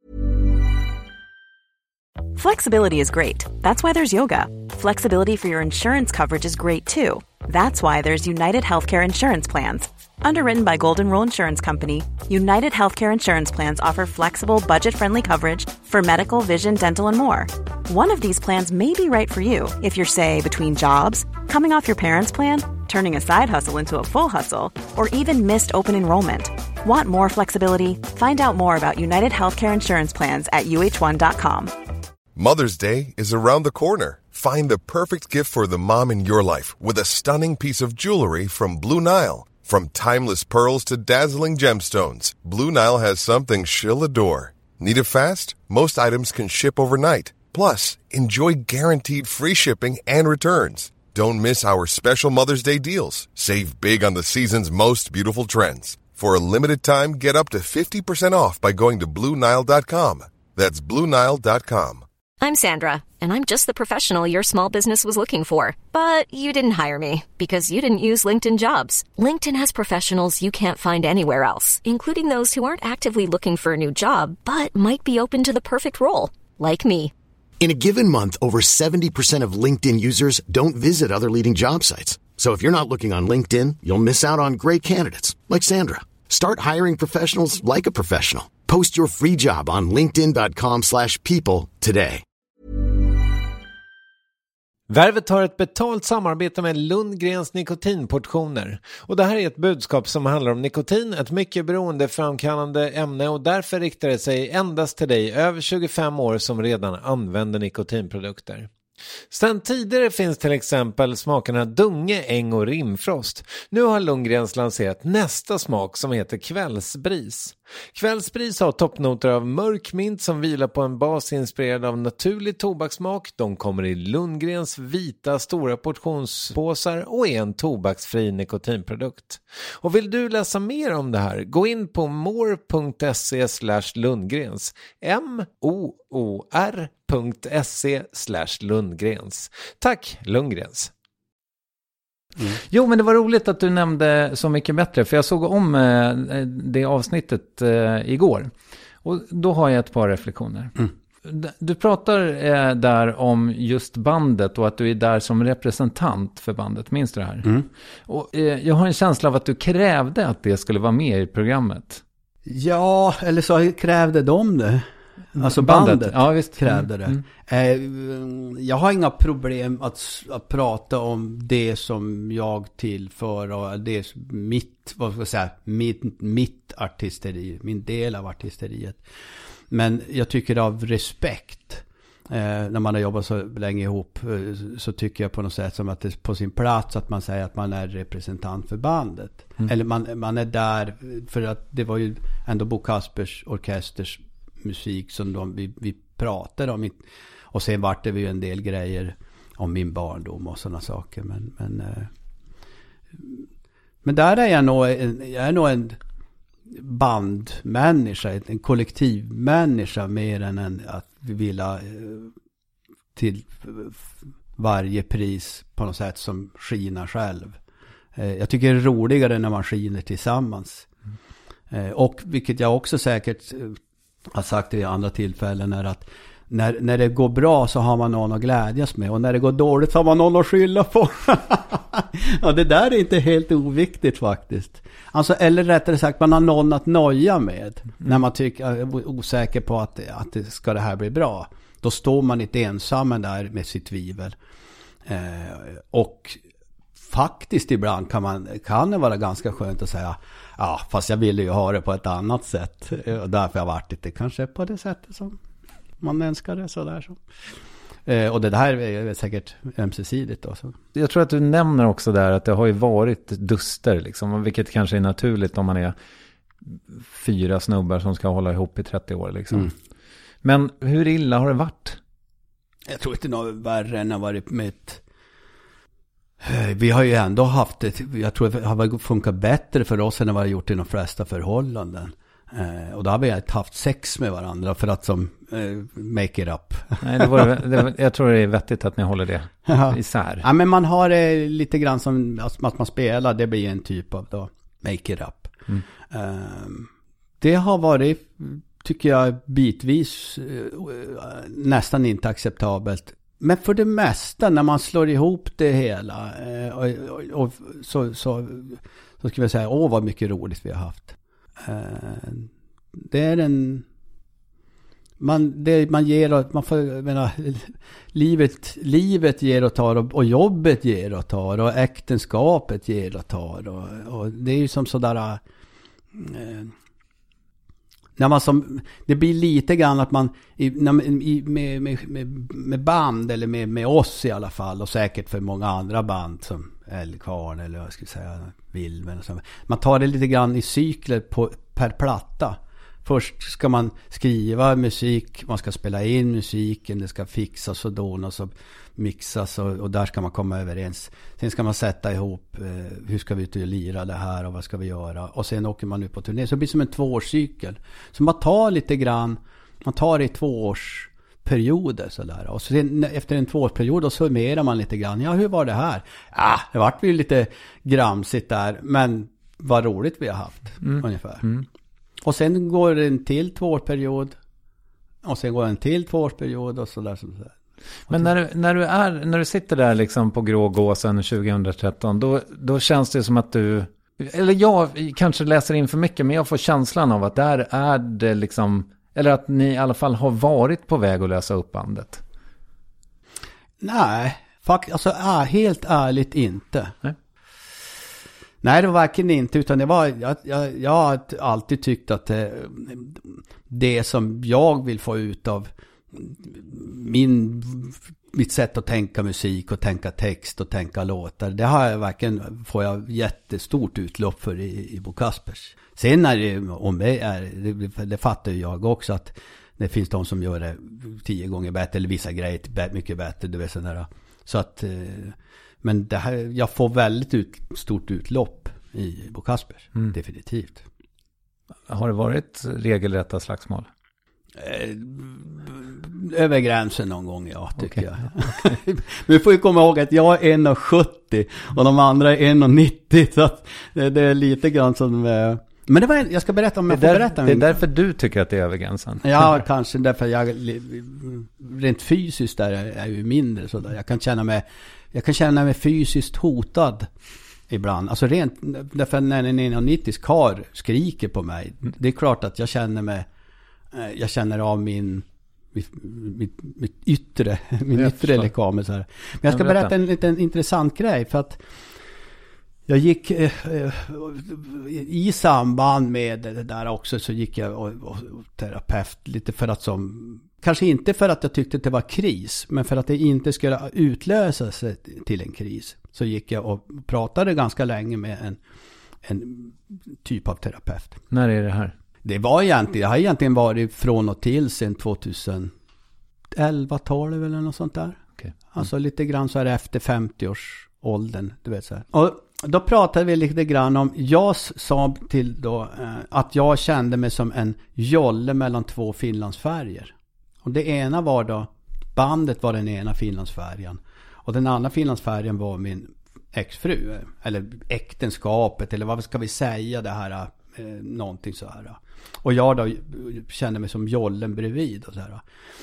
Flexibility is great. That's why there's yoga. Flexibility for your insurance coverage is great too. That's why there's United Healthcare Insurance Plans. Underwritten by Golden Rule Insurance Company, United Healthcare Insurance Plans offer flexible, budget-friendly coverage for medical, vision, dental, and more. One of these plans may be right for you if you're, say, between jobs, coming off your parents' plan, turning a side hustle into a full hustle, or even missed open enrollment. Want more flexibility? Find out more about United Healthcare Insurance Plans at uh1.com. Mother's Day is around the corner. Find the perfect gift for the mom in your life with a stunning piece of jewelry from Blue Nile. From timeless pearls to dazzling gemstones, Blue Nile has something she'll adore. Need it fast? Most items can ship overnight. Plus, enjoy guaranteed free shipping and returns. Don't miss our special Mother's Day deals. Save big on the season's most beautiful trends. For a limited time, get up to 50% off by going to BlueNile.com. That's BlueNile.com. I'm Sandra, and I'm just the professional your small business was looking for. But you didn't hire me because you didn't use LinkedIn Jobs. LinkedIn has professionals you can't find anywhere else, including those who aren't actively looking for a new job, but might be open to the perfect role, like me. In a given month, over 70% of LinkedIn users don't visit other leading job sites. So if you're not looking on LinkedIn, you'll miss out on great candidates, like Sandra. Start hiring professionals like a professional. Post your free job on linkedin.com/people today. Värvet har ett betalt samarbete med Lundgrens nikotinportioner. Och det här är ett budskap som handlar om nikotin, ett mycket beroendeframkallande ämne, och därför riktar det sig endast till dig över 25 år som redan använder nikotinprodukter. Sedan tidigare finns till exempel smakerna Dunge, Äng och Rimfrost. Nu har Lundgrens lanserat nästa smak som heter Kvällsbris. Kvällspris har toppnoter av mörkmint som vilar på en bas inspirerad av naturlig tobakssmak. De kommer i Lundgrens vita stora portionspåsar och är en tobaksfri nikotinprodukt. Och vill du läsa mer om det här, gå in på more.se/Lundgrens. moor.se/Lundgrens. Tack Lundgrens. Jo, men det var roligt att du nämnde Så mycket bättre, för jag såg om det avsnittet igår. Och då har jag ett par reflektioner. Du pratar där om just bandet och att du är där som representant för bandet. Minns du det här? Och jag har en känsla av att du krävde att det skulle vara med i programmet. Ja, eller så krävde de det. Alltså bandet ja, visst. krävde det. Jag har inga problem att prata om det som jag tillför och det är mitt, vad ska jag säga, mitt artisteri, min del av artisteriet. Men jag tycker av respekt, när man har jobbat så länge ihop, så tycker jag på något sätt som att det är på sin plats att man säger att man är representant för bandet. Eller man är där för att det var ju ändå Bo Kaspers orkesters musik som vi pratade om. Och sen vart det ju en del grejer om min barndom och sådana saker. Men där är jag nog en bandmänniska, en kollektivmänniska mer än att vi vill till varje pris på något sätt som skiner själv. Jag tycker det är roligare när man skiner tillsammans. Och vilket jag också säkert har sagt i andra tillfällen är att när det går bra så har man någon att glädjas med, och när det går dåligt så har man någon att skylla på. Ja, det där är inte helt oviktigt faktiskt. Alltså, eller rättare sagt, man har någon att noja med när man är osäker på att ska det här bli bra. Då står man inte ensam där med sitt tvivel. Och faktiskt ibland kan det vara ganska skönt att säga, ja, fast jag ville ju ha det på ett annat sätt, och därför har jag varit det kanske på det sättet som man önskade, sådär så. Och det här är säkert ömsesidigt då, så. Jag tror att du nämner också där att det har ju varit duster liksom, vilket kanske är naturligt om man är 4 snubbar som ska hålla ihop i 30 år liksom. Men hur illa har det varit? Jag tror inte något värre än att varit med vi har ju ändå haft det, jag tror det har funkat bättre för oss än vad det har gjort i de flesta förhållanden. Och då har vi haft sex med varandra för att make it up. Nej, jag tror det är vettigt att ni håller det isär. Ja, men man har det lite grann som att man spelar, det blir en typ av då, make it up. Det har varit, tycker jag, bitvis nästan inte acceptabelt. Men för det mesta, när man slår ihop det hela och så ska vi säga, vad mycket roligt vi har haft. Det är man ger och man får, menar, livet ger och tar, och jobbet ger och tar, och äktenskapet ger och tar, och det är ju som sådär när man det blir lite grann att man med band, eller med oss i alla fall, och säkert för många andra band som Eldkvarn eller jag skulle säga Vilmen och så. Man tar det lite grann i cykler per platta. Först ska man skriva musik, man ska spela in musiken, det ska fixas och donas och mixas, och där ska man komma överens. Sen ska man sätta ihop, hur ska vi ut och lira det här och vad ska vi göra, och sen åker man ut på turné. Så det blir som en 2-årscykel. Så man tar lite grann, man tar det i 2-årsperioder sådär. Och sen efter en 2-årsperiod då summerar man lite grann. Ja, hur var det här? Det vart ju lite gramsigt där, men vad roligt vi har haft ungefär. Och sen går det en till 2-årsperiod, och sen går en till 2-årsperiod och sådär. Men när du sitter där liksom på Grågåsen 2013, då känns det som att du, eller jag kanske läser in för mycket, men jag får känslan av att där är det liksom, eller att ni i alla fall har varit på väg att lösa upp bandet. Nej, alltså helt ärligt inte. Nej, det var verkligen inte, utan det var, jag har alltid tyckt att det som jag vill få ut av mitt sätt att tänka musik och tänka text och tänka låtar, det har jag verkligen, får jag jättestort utlopp för i Bo Kaspers. Sen är det, om det fattar ju jag också, att det finns de som gör det 10 gånger bättre eller vissa grejer mycket bättre, du vet sån där. Så att, men det här, jag får väldigt stort utlopp i Bo Kaspers, definitivt. Har det varit regelrätta slagsmål? Över gränsen någon gång, ja, tycker jag. Okay. Vi får ju komma ihåg att jag är 1,70 och de andra är 1,90, så att det är lite grann som... Men det var, jag ska berätta om jag får berätta. Det är därför du tycker att det är över gränsen? Ja, kanske därför jag rent fysiskt där är ju mindre så där. Jag kan känna mig fysiskt hotad ibland. Alltså rent, därför när en 1,90 karl skriker på mig, det är klart att jag känner av mitt yttre lekam så här. Men jag ska berätta en liten intressant grej, för att jag gick i samband med det där också, så gick jag och terapeut lite för att kanske inte för att jag tyckte att det var kris, men för att det inte skulle utlösa sig till en kris, så gick jag och pratade ganska länge med en typ av terapeut. När är det här? Det har egentligen varit från och till sedan 2011-12 eller något sånt där. Okay. Alltså lite grann så här efter 50-årsåldern, du vet så här. Och då pratade vi lite grann om, jag sa till då att jag kände mig som en jolle mellan 2 Finlandsfärger. Och det ena var då, bandet var den ena Finlandsfärgen. Och den andra Finlandsfärgen var min exfru. Eller äktenskapet, eller vad ska vi säga, det här, någonting så här. Och jag då kände mig som jollen bredvid och så här.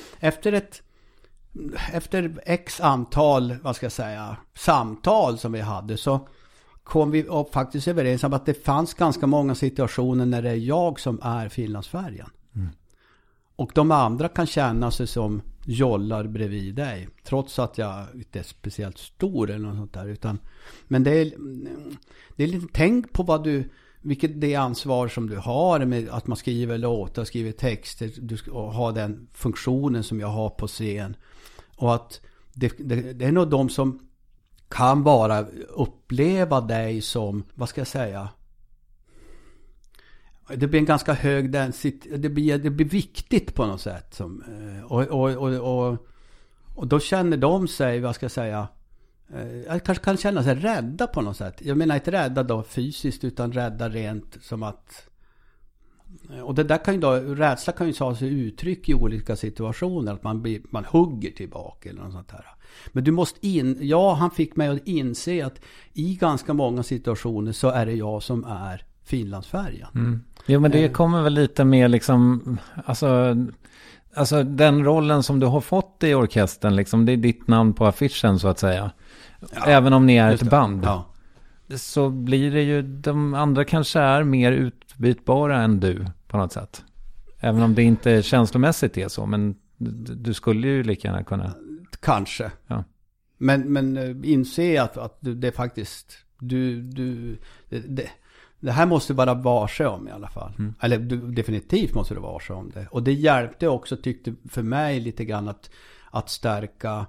Efter x antal, vad ska jag säga, samtal som vi hade, så kom vi faktiskt överens om att det fanns ganska många situationer när det är jag som är Finlandsfärgen. Och de andra kan känna sig som jollar bredvid dig, trots att jag inte är speciellt stor eller något sånt där. Men det är lite, tänk på vilket det ansvar som du har med att man skriver låtar, skriver texter, och har den funktionen som jag har på scen. Och att det är nog de som kan bara uppleva dig som, vad ska jag säga, det blir en ganska hög det blir viktigt på något sätt som, och då känner de sig, vad ska jag säga, jag kanske kan känna sig rädda på något sätt. Jag menar inte rädda då fysiskt, utan rädda rent som att, och det där kan ju då, rädsla kan ju ta sig uttryck i olika situationer, att man hugger tillbaka eller något sånt här. Men du måste han fick mig att inse att i ganska många situationer så är det jag som är Finlandsfärgen. Jo, men det kommer väl lite mer liksom, alltså den rollen som du har fått i orkestern liksom, det är ditt namn på affischen så att säga. Ja, även om ni är ett band. Ja. Så blir det ju, de andra kanske är mer utbytbara än du på något sätt. Även om det inte känslomässigt är så, men du skulle ju lika gärna kunna. Kanske. Ja. Men inse att det är faktiskt det här måste vara varse om i alla fall. Eller definitivt måste du vara varse om det. Och det hjälpte också, tyckte för mig lite grann att stärka,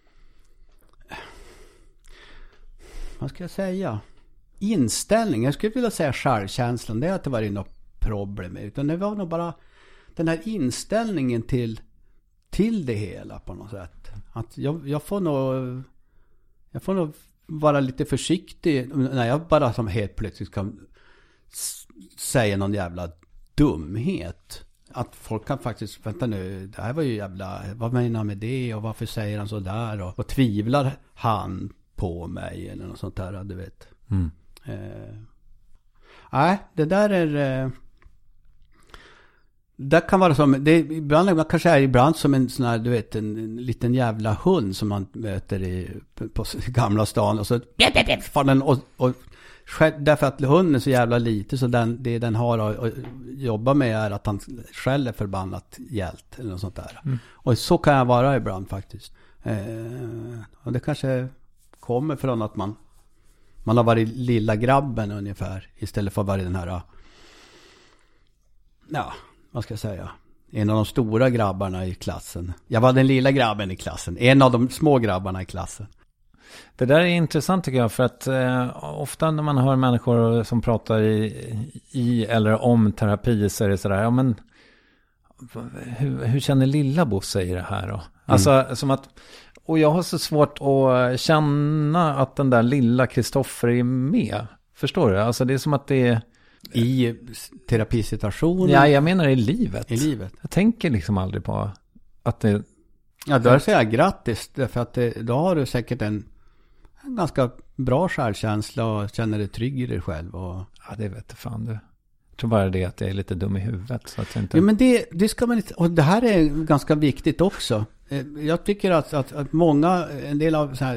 vad ska jag säga, inställning. Jag skulle vilja säga självkänslan. Det är att det var något problem, utan det var nog bara den här inställningen till det hela på något sätt. Att jag får nog vara lite försiktig när jag bara som helt plötsligt kan säga någon jävla dumhet. Att folk kan faktiskt, vänta nu, det här var ju jävla, vad menar med det och varför säger han så där och tvivlar han på mig eller något sånt där, du vet. Nej, det där är det kan vara som, det ibland kanske är ibland som en sån här, du vet, en liten jävla hund som man möter på Gamla stan, och så och därför att hunden är så jävla lite, så det den har att jobba med är att han skäller förbannat hjält eller något sånt där. Och så kan jag vara ibland faktiskt. Och det kanske kommer från att man har varit lilla grabben ungefär, istället för att vara den här, ja, vad ska jag säga, En av de stora grabbarna i klassen. Jag var den lilla grabben i klassen. En av de små grabbarna i klassen. Det där är intressant tycker jag, för att ofta när man hör människor som pratar i eller om terapi så är det sådär, ja men hur känner lilla Bosse i det här då? Alltså som att, och jag har så svårt att känna att den där lilla Kristoffer är med. Förstår du? Alltså det är som att det är... I terapisituationen? Ja, jag menar i livet. I livet. Jag tänker liksom aldrig på att det... Ja, då säger jag grattis. Därför att då har du säkert en ganska bra självkänsla och känner dig trygg i dig själv. Och... Ja, det vet jag fan du. Jag tror bara det att jag är lite dum i huvudet. Så att jag inte... Ja, men det ska man inte... Och det här är ganska viktigt också. Jag tycker att många, en del av så här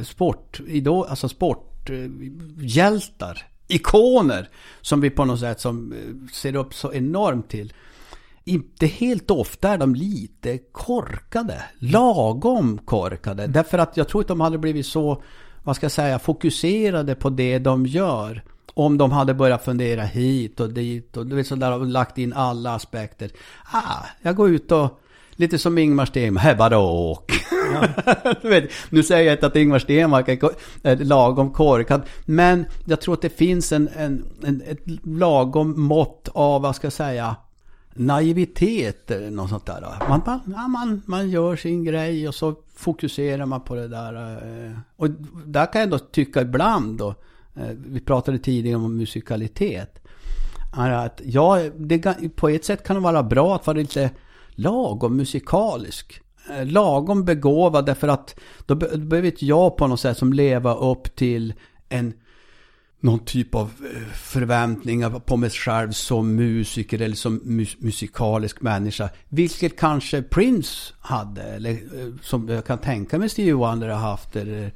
sporthjältar, ikoner som vi på något sätt som ser upp så enormt till, inte helt ofta är de lite korkade, lagom korkade, därför att jag tror att de hade blivit så, vad ska jag säga, fokuserade på det de gör om de hade börjat fundera hit och dit och du vet sådär, och lagt in alla aspekter. Jag går ut och lite som Ingmar Stenmark, vadå? Ja. Nu säger jag inte att Ingmar Stenmark är lagom korkad, men jag tror att det finns ett lagom mått av, vad ska jag säga, naivitet eller något sånt där. Man gör sin grej och så fokuserar man på det där. Och där kan jag då tycka ibland då, vi pratade tidigare om musikalitet, att på ett sätt kan det vara bra att vara lite lagom musikalisk, lagom begåvad, därför att då behöver inte jag på något sätt som leva upp till någon typ av förväntningar på mig själv som musiker eller som musikalisk människa, vilket kanske Prince hade, eller som jag kan tänka mig Stevie Wonder har haft, eller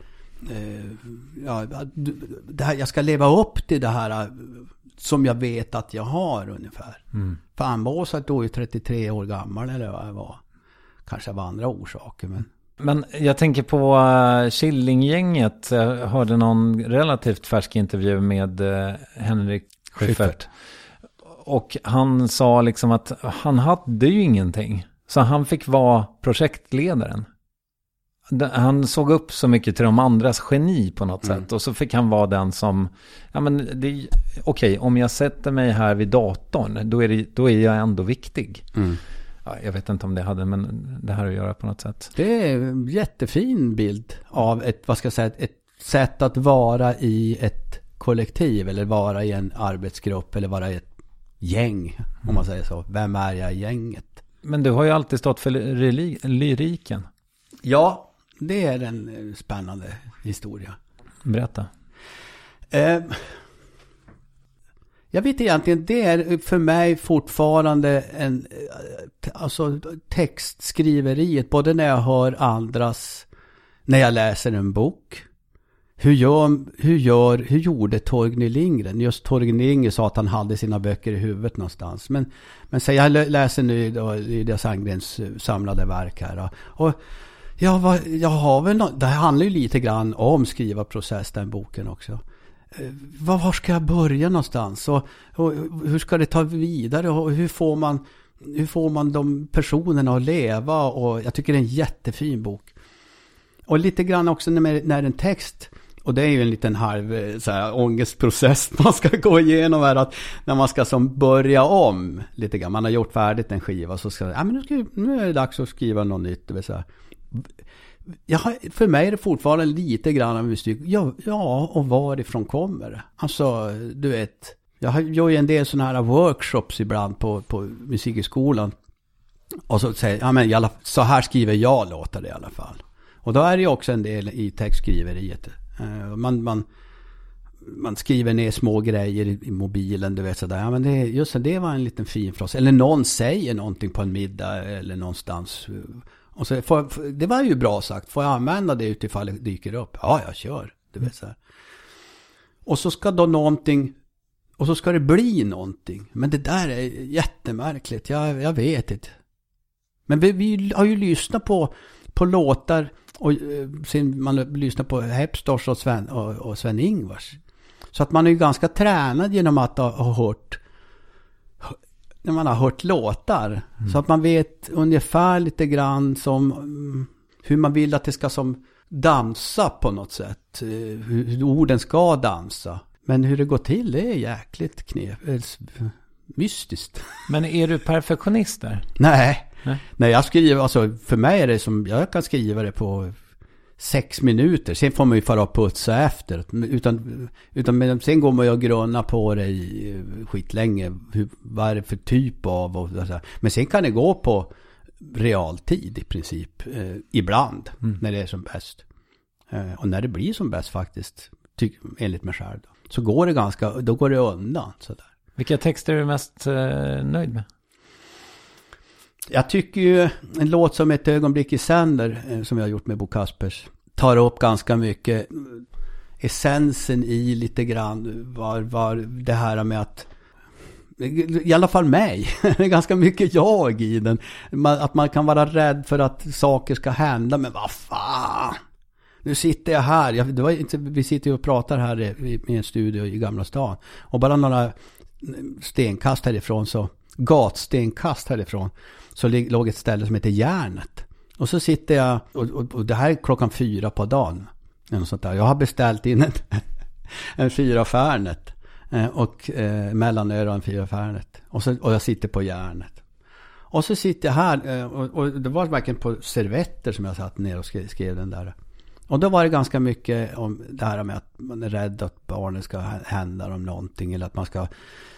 det här, jag ska leva upp till det här som jag vet att jag har ungefär. För Anbåsa då är 33 år gammal eller vad jag var. Kanske av andra orsaker. Men jag tänker på Killinggänget. Jag hörde någon relativt färsk intervju med Henrik Schyffert. Och han sa liksom att han hade ju ingenting. Så han fick vara projektledaren. Han såg upp så mycket till de andras geni på något sätt. Och så fick han vara den som... Ja, men okej, om jag sätter mig här vid datorn, då är jag ändå viktig. Ja, jag vet inte om det hade, men det här att göra på något sätt. Det är en jättefin bild av ett sätt att vara i ett kollektiv, eller vara i en arbetsgrupp, eller vara i ett gäng, om man säger så. Vem är jag i gänget? Men du har ju alltid stått för lyriken. Ja, det är en spännande historia. Berätta. Jag vet egentligen, det är för mig fortfarande textskriveriet, både när jag hör andras, när jag läser en bok. Hur gjorde Torgny Lindgren? Just Torgny Lindgren sa att han hade sina böcker i huvudet någonstans. Men så jag läser nu då Lydia Sandgrens samlade verk här. Och jag har väl det handlar ju lite grann om skrivarprocess, den boken också. Var ska jag börja någonstans? Och hur ska det ta vidare? Och hur får man de personerna att leva? Och jag tycker det är en jättefin bok. Och lite grann också när en text, och det är ju en liten halv så här, ångestprocess man ska gå igenom här, att när man ska som börja om lite grann. Man har gjort färdigt en skiva, så ska men nu är det dags att skriva något nytt. Det vill säga. För mig är det fortfarande lite grann av musik. Ja, och varifrån kommer det? Alltså, du vet, jag gör ju en del sådana här workshops ibland på musikhögskolan. Och så säger så här skriver jag låtar i alla fall. Och då är det ju också en del i textskriveriet. Man skriver ner små grejer i mobilen, du vet sådär. Ja, men det var en liten fin fras. Eller någon säger någonting på en middag eller någonstans. Och så det var ju bra sagt. Får jag använda det utifall det dyker upp? Ja, jag kör. Du vet så här. Och så ska då någonting, och så ska det bli någonting. Men det där är jättemärkligt. Jag vet inte. Men vi har ju lyssnat på låtar, och man lyssnar på Hepstars och Sven-Ingvars. Så att man är ju ganska tränad genom att ha hört när man har hört låtar. Så att man vet ungefär lite grann som hur man vill att det ska som dansa på något sätt. Hur orden ska dansa. Men hur det går till, det är jäkligt mystiskt. Men är du perfektionist där? Nej, jag skriver, alltså för mig är det som, jag kan skriva det på 6 minuter. Sen får man ju fara och putsa efter. Men sen går man ju och grunna på det i skitlänge. Vad är det för typ av? Och så. Men sen kan det gå på realtid i princip. Ibland när det är som bäst. Och när det blir som bäst faktiskt, enligt mig själv. Så går det då går det undan. Sådär. Vilka texter är du mest nöjd med? Jag tycker ju en låt som Ett ögonblick i sänder, som jag har gjort med Bo Kaspers, tar upp ganska mycket essensen i lite grann var det här med att, i alla fall mig, det är ganska mycket jag i den, att man kan vara rädd för att saker ska hända, men vad fan, nu sitter jag här, vi sitter ju och pratar här i en studio i Gamla stan, och bara några stenkast härifrån, gatstenkast härifrån, så låg ett ställe som heter Järnet. Och så sitter jag, och det här är 4:00 på dagen. Eller sånt där. Jag har beställt in en 4 Fernet. Och mellanöl och en 4 Fernet. Och jag sitter på Järnet. Och så sitter jag här, och det var verkligen på servetter som jag satt ner och skrev den där. Och då var det ganska mycket om det här med att man är rädd att barnen ska hända om någonting, eller att man ska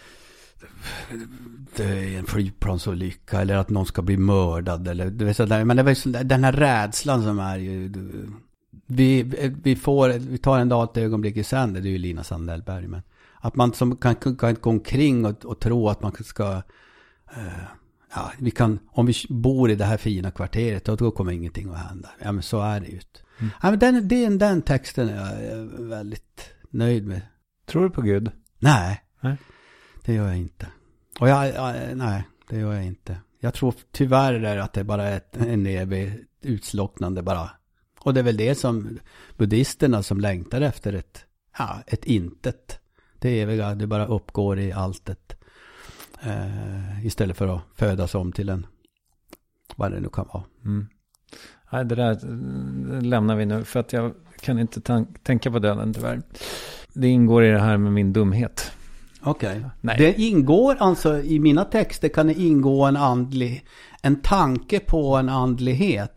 dö i en flygplansolycka, eller att någon ska bli mördad, eller du vet sådär. Men det var den här rädslan som är ju, vi tar en dag ett ögonblick i sänder, det är ju Lina Sandellberg, men att man som kan gå omkring och tro att man ska vi kan, om vi bor i det här fina kvarteret, då kommer ingenting att hända. Ja, men så är det ju. Ja, men den texten är jag väldigt nöjd med. Tror du på Gud? Nej. Det gör jag inte. Och nej, det gör jag inte. Jag tror tyvärr att det bara är en evig utslocknande bara. Och det är väl det som buddhisterna som längtar efter ett intet. Det eviga, det bara uppgår i alltet. Istället för att födas om till en, vad det nu kan vara. Nej, det där lämnar vi nu, för att jag kan inte tänka på döden tyvärr. Det ingår i det här med min dumhet. Okej. Det ingår alltså i mina texter, kan det ingå en tanke på en andlighet.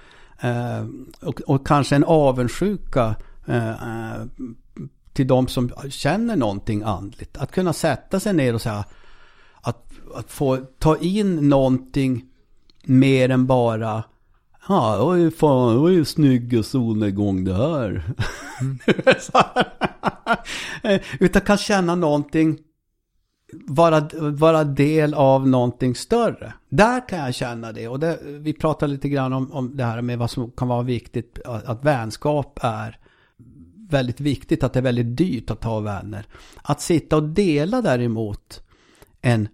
Och kanske en avundsjuka till de som känner någonting andligt. Att kunna sätta sig ner och säga att få ta in någonting mer än bara oj fan, det var ju snygg solnedgång det här. Utan kan känna någonting, vara del av någonting större. Där kan jag känna det. Och vi pratar lite grann om det här med vad som kan vara viktigt, att vänskap är väldigt viktigt, att det är väldigt dyrt att ha vänner. Att sitta och dela däremot en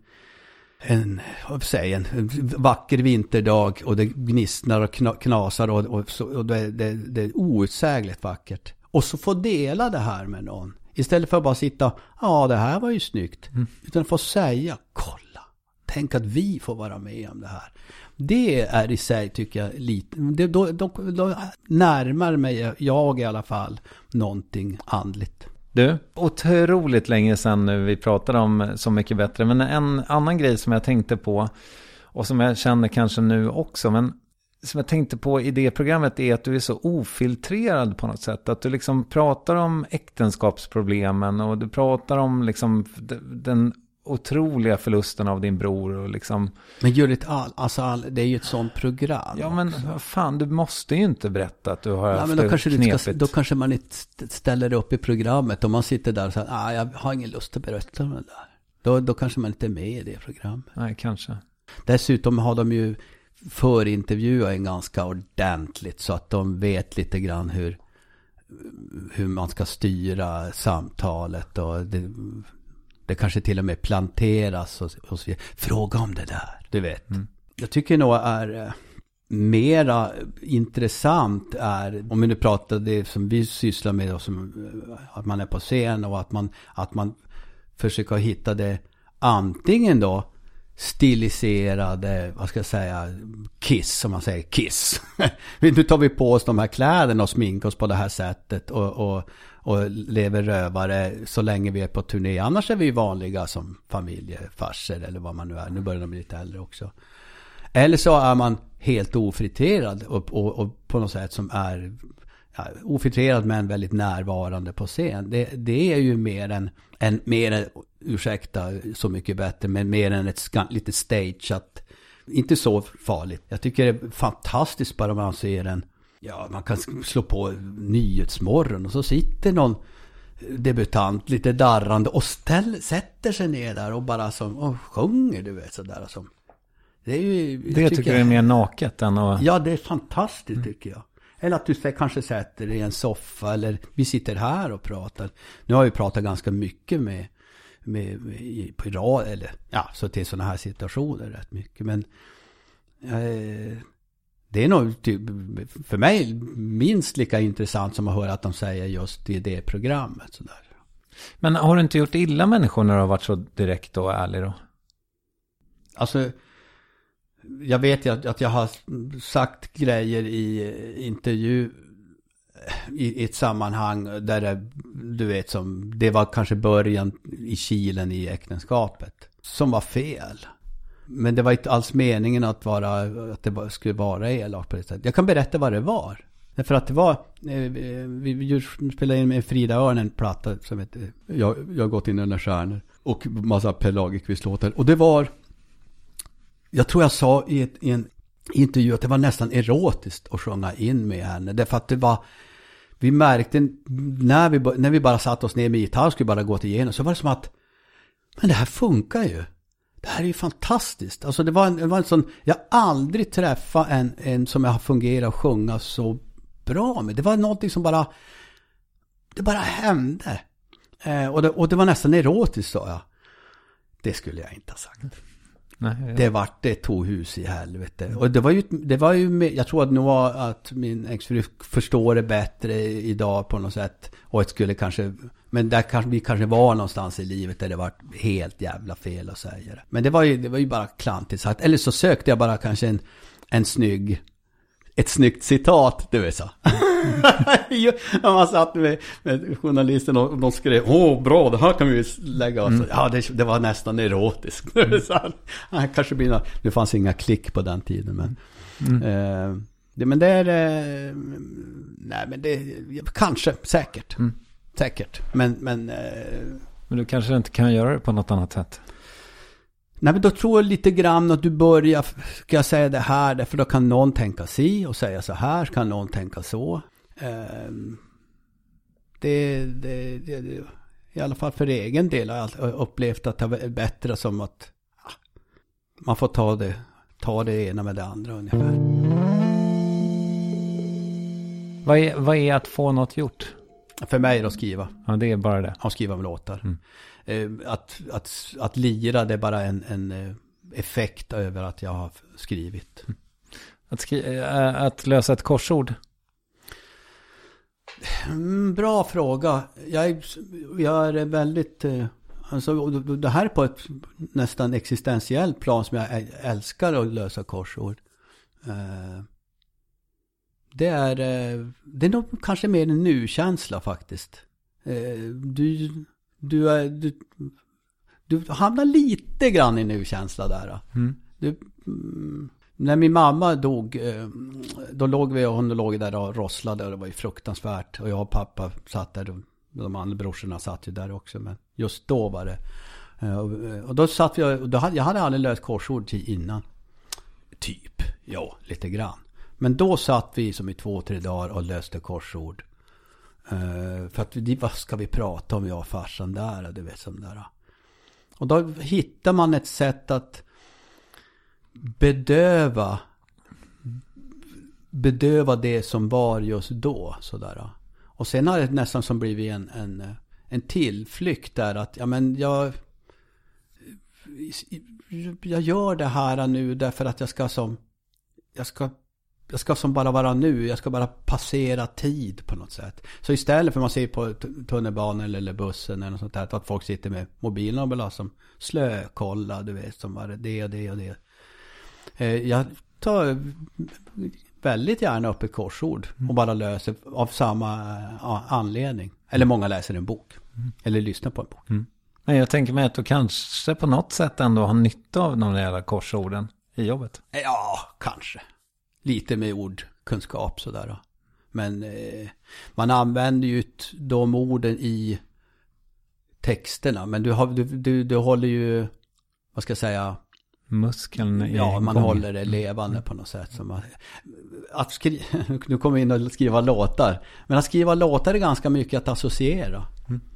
vacker vinterdag, och det gnisslar och knasar och det är outsägligt vackert. Och så få dela det här med någon. Istället för att bara sitta, det här var ju snyggt. Utan få säga, kolla, tänk att vi får vara med om det här. Det är i sig, tycker jag, lite. Då närmar mig jag i alla fall någonting andligt. Du, otroligt länge sedan nu vi pratade om Så mycket bättre. Men en annan grej som jag tänkte på, och som jag känner kanske nu också, men som jag tänkte på i det programmet, är att du är så ofiltrerad på något sätt. Att du liksom pratar om äktenskapsproblemen, och du pratar om liksom den otroliga förlusten av din bror och liksom. Men gör det är ju ett sånt program. Ja, men fan, du måste ju inte berätta att du har haft det knepigt. Då kanske man inte ställer upp i programmet, om man sitter där och säger, jag har ingen lust att berätta om det där. Då kanske man inte är med i det programmet. Nej, kanske. Dessutom har de ju förintervjuat en ganska ordentligt, så att de vet lite grann hur man ska styra samtalet, och det kanske till och med planteras och så. Fråga om det där, du vet. Jag tycker nog är mera intressant är, om vi nu pratar det som vi sysslar med, och som, att man är på scen, och att man försöker hitta det antingen då stiliserade, vad ska jag säga, kiss, som man säger, kiss. Nu tar vi på oss de här kläderna och sminkar oss på det här sättet och lever rövare så länge vi är på turné. Annars är vi vanliga som familjefarser eller vad man nu är. Nu börjar de bli lite äldre också. Eller så är man helt ofriterad och på något sätt som är ofiltrerad men väldigt närvarande på scen. Det är ju mer än ursäkta så mycket bättre, men mer än ett litet stage, att inte så farligt. Jag tycker det är fantastiskt bara man ser man kan slå på Nyhetsmorgon och så sitter någon debutant lite darrande och sätter sig ner där och bara och sjunger, du vet, sådär som. Det är ju, det tycker jag är mer naket än att... Ja, det är fantastiskt tycker jag. Eller att du kanske sätter dig i en soffa, eller vi sitter här och pratar. Nu har vi pratat ganska mycket på rad, eller så till sådana här situationer rätt mycket. Men det är nog typ, för mig minst lika intressant som att höra att de säger just i det programmet. Sådär. Men har du inte gjort illa människor när du har varit så direkt och ärlig då? Alltså... Jag vet ju att jag har sagt grejer i intervju i ett sammanhang där du vet, som det var kanske början i kilen i äktenskapet som var fel. Men det var inte alls meningen att det skulle vara elakt på det sättet. Jag kan berätta vad det var. För att det var, vi spelade in med Frida Örn en platta som heter Jag har gått in under stjärnor och massa Per Lagerkvist-låtar. Och det var, jag tror jag sa i en intervju att det var nästan erotiskt att sjunga in med henne. Därför att det var, vi märkte när vi bara satt oss ner med gitarr och skulle bara gå igenom, så var det som att, men det här funkar ju. Det här är ju fantastiskt. Alltså det var en sån, jag aldrig träffat en som jag har fungerat och sjunga så bra med. Det var någonting som bara hände. Och det var nästan erotiskt, sa jag. Det skulle jag inte ha sagt. Nej, det tog hus i helvete. Och det var ju jag tror att min exfru förstår det bättre idag på något sätt. Och det skulle kanske, men vi kanske var någonstans i livet där det var helt jävla fel att säga det. Men det var ju bara klantigt sagt. Eller så sökte jag bara kanske ett snyggt citat, du vet så. Man satt med journalisten och de skrev, bra, det här kan vi lägga oss. Ja, det var nästan erotiskt. Kanske blir det fanns inga klick på den tiden, men men det är nej, men det kanske säkert. Säkert. Men du kanske inte kan göra det på något annat sätt. Nej, men då tror jag lite grann att du börjar, ska jag säga det här, därför då kan någon tänka si och säga så här, kan någon tänka så. Det i alla fall för egen del har jag upplevt att det är bättre som att man får ta det ena med det andra ungefär. Vad är att få något gjort? För mig är det att skriva. Ja, det är bara det. Att skriva med låtar. Att lira, det är bara en effekt över att jag har skrivit. Att lösa ett korsord? Bra fråga. Jag är väldigt, alltså det här är på ett nästan existentiellt plan som jag älskar att lösa korsord. Det är nog kanske mer en nu-känsla faktiskt. Du hamnar lite grann i nu-känsla där. När min mamma dog, då låg vi och hon låg där och rosslade och det var ju fruktansvärt. Och jag och pappa satt där, de andra brorsorna satt ju där också, men just då var det. Och då satt vi, och jag hade aldrig löst korsord innan. Typ, ja, lite grann. Men då satt vi som i 2-3 dagar och löste korsord. För att vad ska vi prata om, jag och farsan där, du vet, som där. Och då hittar man ett sätt att bedöva det som var just då, sådär. Och sen har det nästan som blivit en tillflykt där att jag gör det här nu därför att jag ska jag ska som bara vara nu. Jag ska bara passera tid på något sätt. Så istället för man ser på tunnelbanan eller bussen eller något sånt där, att folk sitter med mobilen och bara som slökolla, du vet, som var det och det och det. Jag tar väldigt gärna upp ett korsord och bara löser av samma anledning. Eller många läser en bok. Eller lyssnar på en bok. Men jag tänker mig att du kanske på något sätt ändå har nytta av de där korsorden i jobbet. Ja, kanske. Lite med ordkunskap sådär. Men man använder ju de orden i texterna. Men du håller ju, vad ska jag säga, muskeln i man gång. håller det levande på något sätt. Som nu kommer jag in och skriva låtar. Men att skriva låtar är ganska mycket att associera.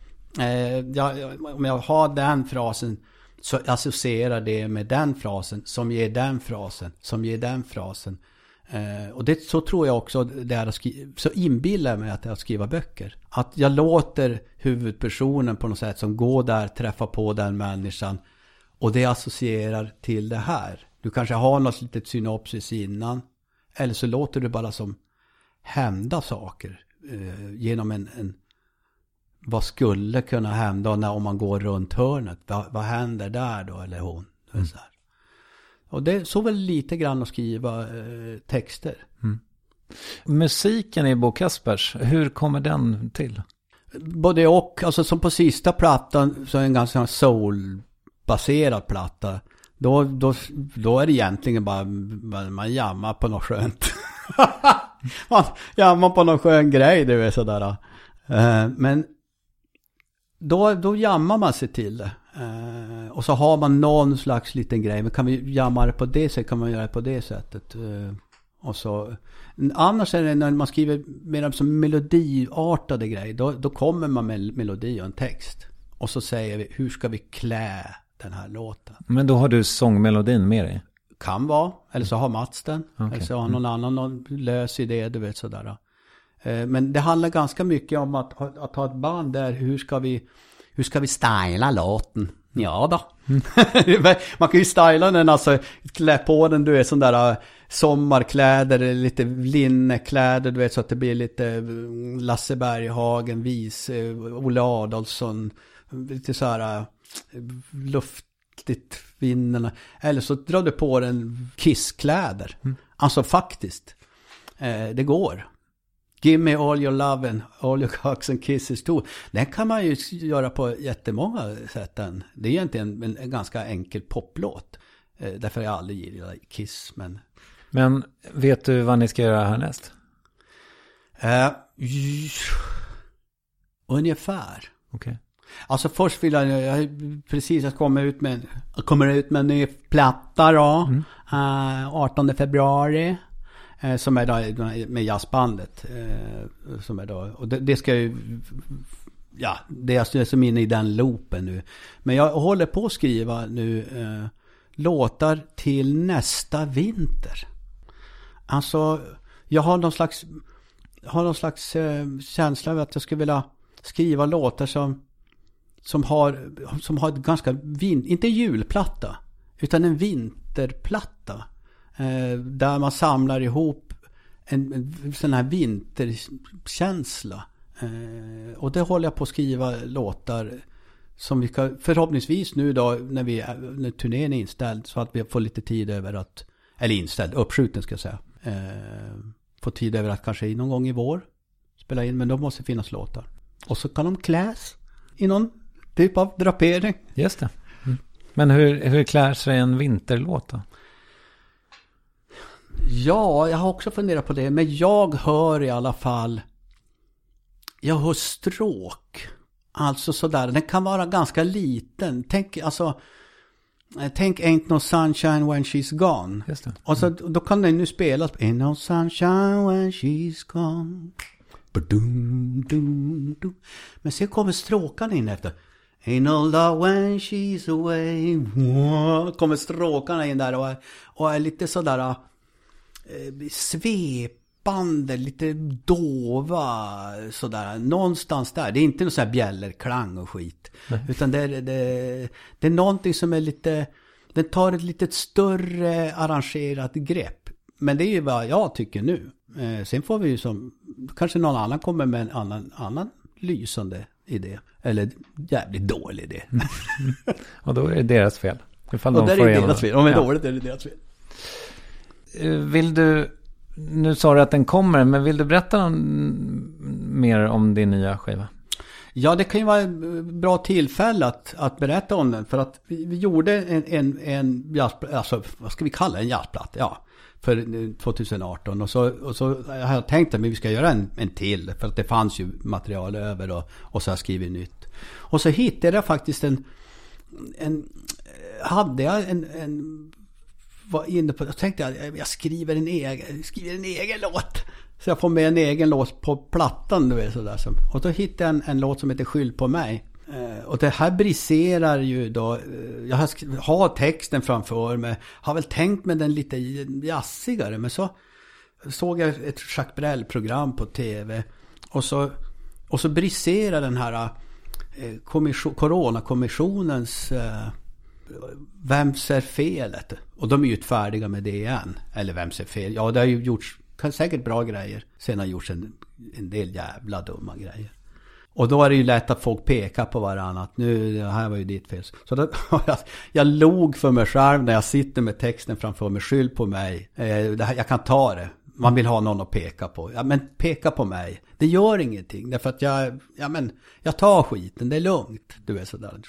Om jag har den frasen så associerar det med den frasen som ger den frasen som ger den frasen. Och det, så tror jag också det är så inbillar jag mig att jag skriver böcker. Att jag låter huvudpersonen på något sätt som går där, träffar på den människan och det associerar till det här. Du kanske har något litet synopsis innan, eller så låter du bara som hända saker genom en vad skulle kunna hända om man går runt hörnet? Vad händer där då, eller hon? Så här. Och det är så väl lite grann att skriva texter. Musiken i Bo Kaspers, hur kommer den till? Både och, alltså som på sista plattan så är en ganska soulbaserad platta. Då är det egentligen bara man jammar på något skönt. Man jammar på någon skön grej, det är sådär. Men då jammar man sig till det. Och så har man någon slags liten grej. Men kan vi jamma det på det sättet, kan man göra det på det sättet. Och så. Annars är det när man skriver mer som melodiartade grej. Då kommer man med melodi och en text. Och så säger vi, hur ska vi klä den här låten? Men då har du sångmelodin med dig? Kan vara. Eller så har Mats den. Okay. Eller så har någon annan någon lös idé, du vet sådär. Men det handlar ganska mycket om att ha ett band där. Hur ska vi styla låten? Ja då. Man kan ju styla den, alltså klä på den, du vet, sån där sommarkläder, lite linnekläder, du vet, så att det blir lite Lasse Berghagen, Olle Adolfsson, lite så här luftigt vinnarna. Eller så drar du på den kisskläder. Alltså faktiskt. Det går. Give me all your love and all your hugs and kisses too. Den kan man ju göra på jättemånga sätt. Det är egentligen en ganska enkel poplåt. Därför jag aldrig gillar Kiss. Men vet du vad ni ska göra härnäst? Ungefär. Okay. Alltså först vill jag precis komma ut med en ny platta då. 18 februari. Som är då med jazzbandet som är då, och det ska ju, ja, det är som inne i den loopen nu. Men jag håller på att skriva nu låtar till nästa vinter. Alltså jag har någon slags känsla av att jag skulle vilja skriva låtar som har ett ganska inte julplatta utan en vinterplatta. Där man samlar ihop en sån här vinterkänsla. Och det håller jag på att skriva låtar som vi ska förhoppningsvis nu då när turnén är inställd, så att vi får lite tid över uppskjuten ska jag säga. Få tid över att kanske någon gång i vår spela in, men då måste finnas låtar. Och så kan de kläs i någon typ av drapering. Just det. Men hur klär sig en vinterlåt då? Ja, jag har också funderat på det. Men jag hör i alla fall, jag hör stråk. Alltså sådär, den kan vara ganska liten. Tänk Ain't No Sunshine When She's Gone. Just det. Och så, då kan den nu spelas. Ain't No Sunshine When She's Gone. Men sen kommer stråkan in efter. Ain't no love when she's away. Kommer stråkarna in där och är lite sådär svepande, lite dova sådär, någonstans där. Det är inte någon sån här bjällerklang och skit. Nej. Utan det är någonting som är lite, den tar ett lite större arrangerat grepp. Men det är ju vad jag tycker nu. Sen får vi ju kanske någon annan kommer med en annan lysande idé. Eller jävligt dålig idé. Och då är det deras fel. Ifall och där är det deras fel. Om det är dåligt är det deras fel. Vill du, nu sa du att den kommer, men vill du berätta mer om din nya skiva? Ja, det kan ju vara ett bra tillfälle att berätta om den. För att vi gjorde en jazzplatta, alltså vad ska vi kalla en jazzplatta? Ja, för 2018. Och så har jag tänkt att vi ska göra en till. För att det fanns ju material över och så har jag skrivit nytt. Och så hittade jag faktiskt var inne på, jag tänkte att jag skriver en egen låt. Så jag får med en egen låt på plattan, du vet, sådär. Och då hittade jag en låt som heter Skyll på mig. Och det här briserar ju då, jag har texten framför mig, har väl tänkt med den lite jassigare, men så såg jag ett Jacques Brel-program på tv och så briserar den här coronakommissionens vems är felet? Och de är ju färdiga med det igen. Eller vems är fel? Ja, det har ju gjorts säkert bra grejer. Sen har gjorts en del jävla dumma grejer. Och då är det ju lätt att folk pekar på varandra. Nu, det här var ju ditt fel. Så då, jag log för mig själv när jag sitter med texten framför mig. Skyll på mig. Jag kan ta det. Man vill ha någon att peka på. Ja, men peka på mig. Det gör ingenting. Därför att jag tar skiten. Det är lugnt. Du vet sådär.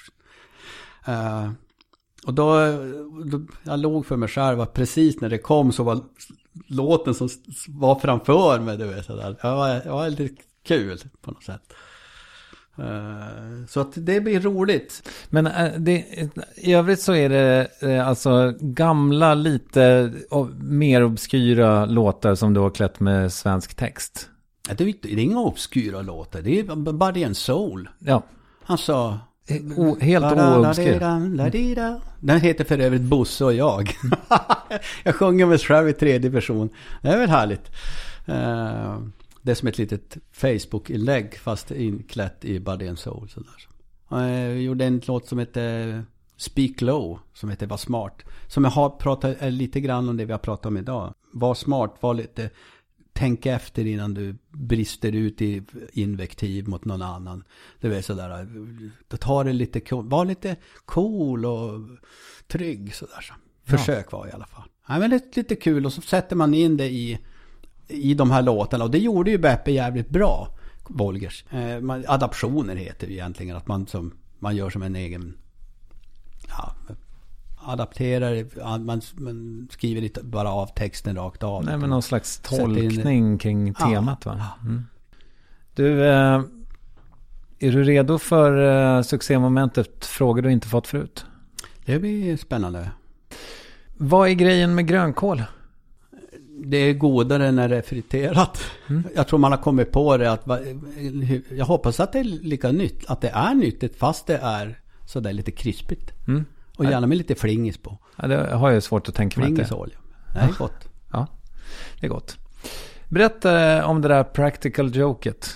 Och då jag låg för mig själv att precis när det kom så var låten som var framför mig, du vet sådär. Det var lite kul på något sätt. Så att det blir roligt. Men i övrigt så är det alltså gamla, lite mer obskyra låtar som du har klätt med svensk text. Det är inga obskyra låtar. Det är bara en soul. Ja. Han sa helt oobskyr. Den heter för övrigt Bosse och jag. Jag sjunger med själv i tredje person. Det är väl härligt. Det är som ett litet Facebook-inlägg fast inklätt i Bardeen Soul. Jag gjorde en låt som heter Speak Low, som heter Var smart. Som jag har pratat lite grann om det vi har pratat om idag. Var smart, var lite... Tänk efter innan du brister ut i invektiv mot någon annan. Det är sådär. Då tar det lite cool. Var lite cool och trygg sådär. Så. Försök vara i alla fall. Ja, men det är lite kul och så sätter man in det i de här låtarna. Och det gjorde ju Beppe jävligt bra. Wolgers. Adaptioner heter det egentligen. Att man gör som en egen... Ja, adapterar, man skriver inte bara av texten rakt av. Nej, men någon slags tolkning kring temat, va? Mm. Du, är du redo för succémomentet frågor du inte fått förut? Det blir spännande. Vad är grejen med grönkål? Det är godare när det är friterat. Mm. Jag tror man har kommit på det. Jag hoppas att det är lika nytt. Att det är nyttigt fast det är sådär lite krispigt. Mm. Och gärna med lite flingis på. Ja, det har jag svårt att tänka mig. Flingisolja. Det är gott. Ja, det är gott. Berätta om det där practical joket.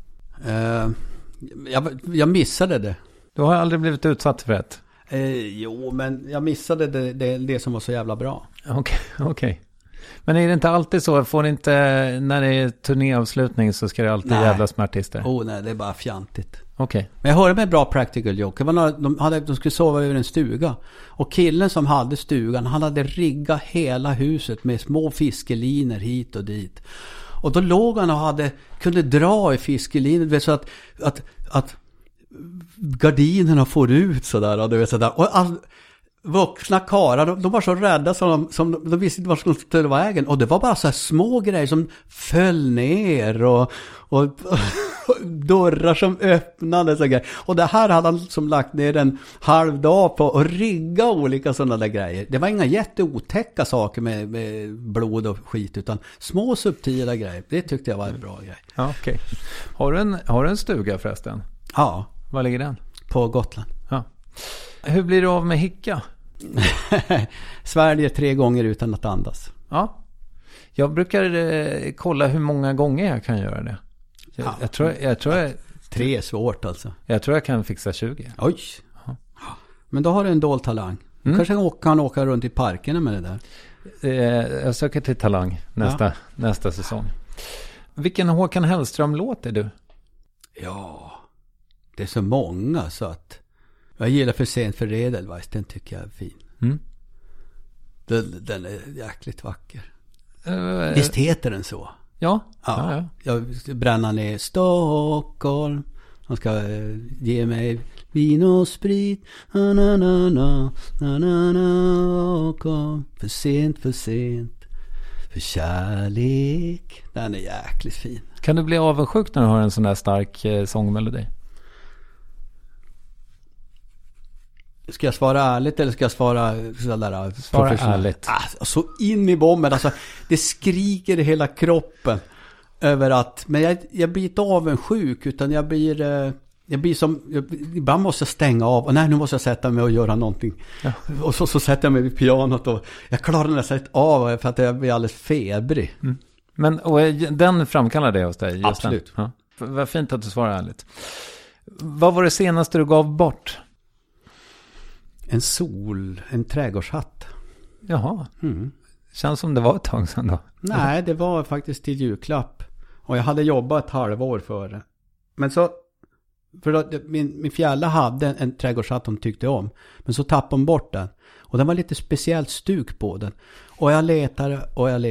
Jag missade det. Du har aldrig blivit utsatt för det? Jo, men jag missade det som var så jävla bra. Okej. Men är det inte alltid så? Får det inte, när det är turnéavslutning så ska det alltid jävlas med artister? Nej, det är bara fjantigt. Okej. Men jag hörde med bra practical joke. De skulle sova över en stuga. Och killen som hade stugan, han hade riggat hela huset med små fiskeliner hit och dit. Och då låg han och kunde dra i fiskeliner så att gardinerna får ut sådär. Och du vet sådär. Och vuxna karar, de var så rädda som de visste inte vad som skulle ta vägen. Och det var bara så här små grejer som föll ner och dörrar som öppnade. Så och det här hade han som lagt ner en halv dag på att rigga olika sådana där grejer. Det var inga jätteotäcka saker med blod och skit, utan små subtila grejer. Det tyckte jag var en bra grej. Ja, okej. Har du en stuga förresten? Ja. Var ligger den? På Gotland. Ja. Hur blir du av med hicka? Sväljer 3 gånger utan att andas. Ja. Jag brukar kolla hur många gånger jag kan göra det. Jag tror 3 är svårt alltså. Jag tror jag kan fixa 20. Oj. Ja. Men då har du en dold talang. Kanske kan åka runt i parkerna med det där. Jag söker till Talang nästa säsong. Vilken Håkan Hellström-låt är du? Ja, det är så många så att jag gillar För sent för Edelweiss, den tycker jag är fin. Den är jäkligt vacker. Visst heter den så? Ja. Jag bränner ner Stockholm. Han ska ge mig vin och sprit. Na, na, na, na, na, na, na, för sent, för kärlek. Den är jäkligt fin. Kan du bli avundsjuk när du har en sån där stark sångmelodi? Ska jag svara ärligt eller ska jag svara sådär? Svara ärligt. Så in i bomben. Alltså, det skriker i hela kroppen över att... Men jag blir inte avundsjuk utan jag blir som... Ibland måste jag stänga av. Och nej, nu måste jag sätta mig och göra någonting. Ja. Och så sätter jag mig vid pianot och jag klarar nästan inte av för att jag blir alldeles febrig. Men och den framkallar det hos dig? Absolut. Ja. Vad fint att du svarar ärligt. Vad var det senaste du gav bort? En trädgårdshatt. Jaha. Känns som det var ett tag sedan då. Nej, det var faktiskt till julklapp. Och jag hade jobbat ett halvår för det. Men så... För då, min fjälla hade en trädgårdshatt hon tyckte om. Men så tappade hon bort den. Och den var lite speciellt stuk på den. Och jag letade.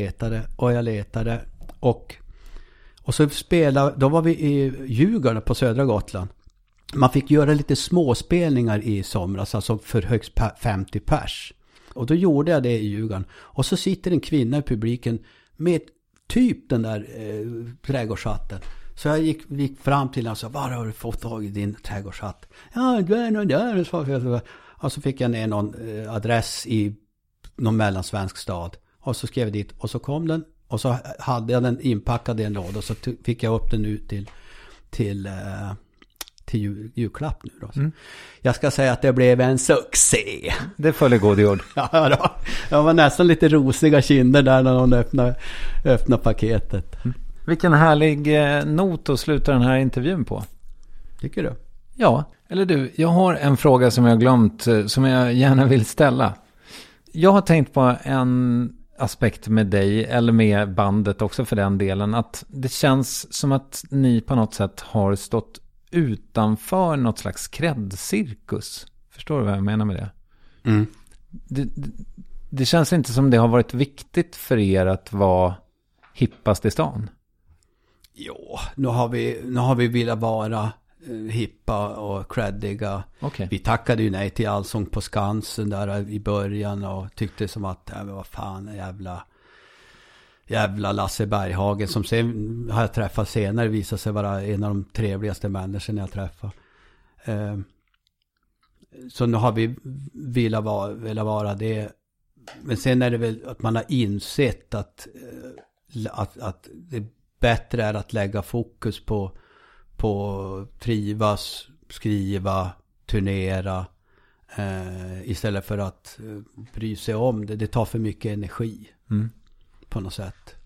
Och så spelade... Då var vi i Djurgården på södra Gotland. Man fick göra lite småspelningar i somras, alltså för högst 50 pers. Och då gjorde jag det i Djurgården. Och så sitter en kvinna i publiken med typ den där trädgårdshatten. Så jag gick fram till henne och sa, var har du fått tag i din trädgårdshatt? Ja, det är någon där. Och så fick jag ner någon adress i någon mellansvensk stad. Och så skrev jag dit och så kom den. Och så hade jag den inpackad i en låda och så fick jag upp den ut till julklapp nu då. Jag ska säga att det blev en succé. Det följer god jord. Ja då. Jag var nästan lite rosiga kinder där när någon öppnade paketet. Vilken härlig not att sluta den här intervjun på. Tycker du? Ja, eller du, jag har en fråga som jag glömt som jag gärna vill ställa. Jag har tänkt på en aspekt med dig eller med bandet också för den delen, att det känns som att ni på något sätt har stått utanför något slags cred-cirkus. Förstår du vad jag menar med det? Det känns inte som det har varit viktigt för er att vara hippast i stan. Jo, nu har vi velat vara hippa och creddiga. Okay. Vi tackade ju nej till Allsång på Skansen där i början och tyckte som att vad fan, jävla Lasse Berghagen som sen har jag träffat senare visar sig vara en av de trevligaste människorna jag träffar. Så nu har vi velat vara det. Men sen är det väl att man har insett att det bättre är att lägga fokus på trivas, skriva, turnera istället för att bry sig om det. Det tar för mycket energi på något sätt.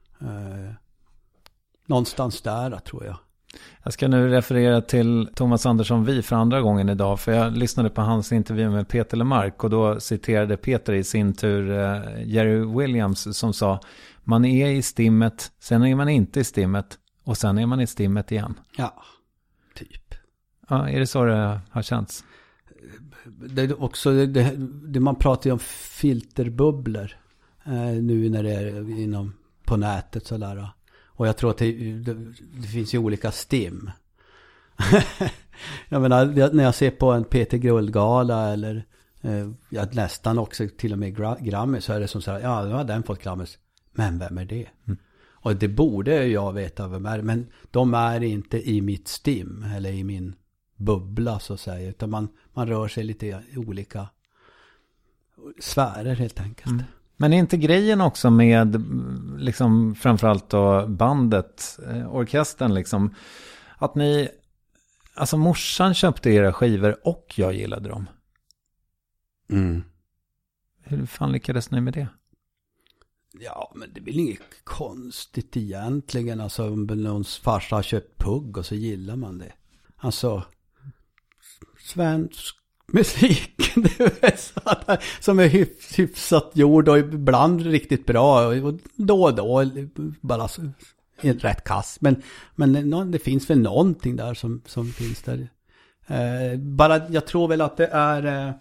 Någonstans där tror jag. Jag ska nu referera till Thomas Andersson Vi för andra gången idag, för jag lyssnade på hans intervju med Peter Lemark och då citerade Peter i sin tur Jerry Williams som sa: man är i stimmet, sen är man inte i stimmet och sen är man i stimmet igen. Ja, typ. Ja, är det så det har känts? Det är också det man pratar ju om filterbubblor nu när det är på nätet sådär. Och jag tror att det finns ju olika stim. Jag menar, när jag ser på en Peter Guldgala eller nästan också till och med Grammy, så är det som så här, ja, nu har den fått Grammys. Men vem är det? Och det borde jag veta vem är. Men de är inte i mitt stim eller i min bubbla så att säga. Utan man rör sig lite i olika sfärer helt enkelt. Men är inte grejen också med liksom framförallt då bandet, orkestern liksom, att ni, alltså morsan köpte era skivor och jag gillade dem. Hur fan lyckades ni med det? Ja, men det är väl inget konstigt egentligen. Alltså om någons farsa har köpt Pugg och så gillar man det. Alltså svensk Musiken som är hyfsat gjord och ibland riktigt bra och då bara rätt kass. Men det finns väl någonting där som finns där. Bara jag tror väl att det är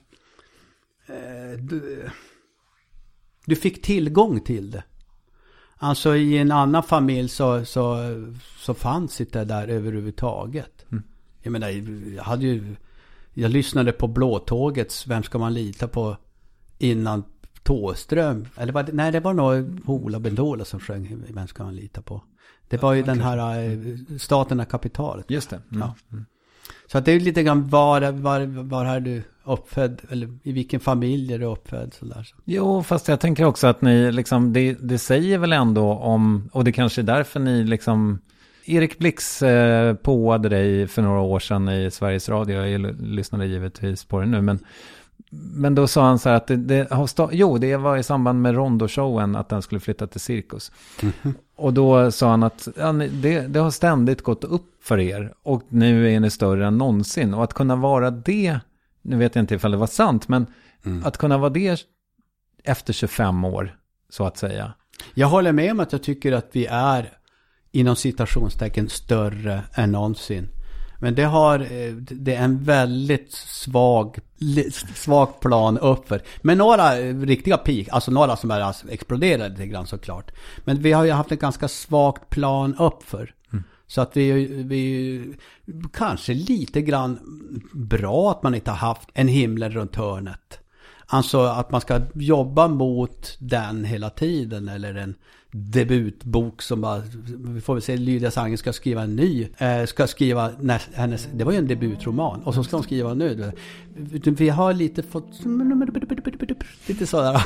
du fick tillgång till det. Alltså i en annan familj så fanns det där överhuvudtaget. Jag menar, jag lyssnade på Blåtågets Vem ska man lita på innan Thåström. Eller det var nog Ola Bendola som sjöng Vem ska man lita på. Det var ju den här Staten är kapitalet. Just det. Ja. Så att det är lite grann var är du uppfödd eller i vilken familj är du uppfödd sådär. Jo, fast jag tänker också att ni liksom, det säger väl ändå om, och det kanske är därför ni liksom, Erik Blix påade dig för några år sedan i Sveriges Radio, jag lyssnade givetvis på det nu, men då sa han så här att det var i samband med Rondo-showen att den skulle flytta till Cirkus. Mm-hmm. Och då sa han att det har ständigt gått upp för er och nu är ni större än någonsin. Och att kunna vara det, nu vet jag inte ifall det var sant, men att kunna vara det efter 25 år, så att säga. Jag håller med om att jag tycker att vi är inom citationstecken större än någonsin. Men det är en väldigt svag plan uppför. Men några riktiga peak, alltså några som är exploderade lite grann såklart. Men vi har ju haft en ganska svagt plan uppför. Så att vi kanske lite grann bra att man inte har haft en himmel runt hörnet. Alltså att man ska jobba mot den hela tiden, eller en debutbok som bara, vi får väl se, Lydia Sange ska skriva en ny, ska skriva hennes, det var ju en debutroman, och så ska hon skriva nu. Vi har lite fått lite sådär.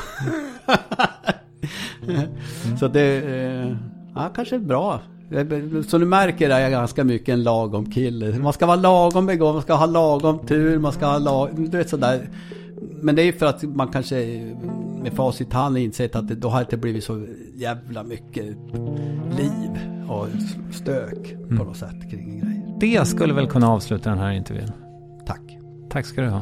Så det kanske är bra. Så du märker att jag är ganska mycket en lagom kille. Man ska vara lagom begåvad, man ska ha lagom tur, man ska ha du vet sådär. Men det är ju för att man kanske med facit hand insett att då har det blivit så jävla mycket liv och stök på något sätt kring grejer. Det skulle väl kunna avsluta den här intervjun. Tack. Tack ska du ha.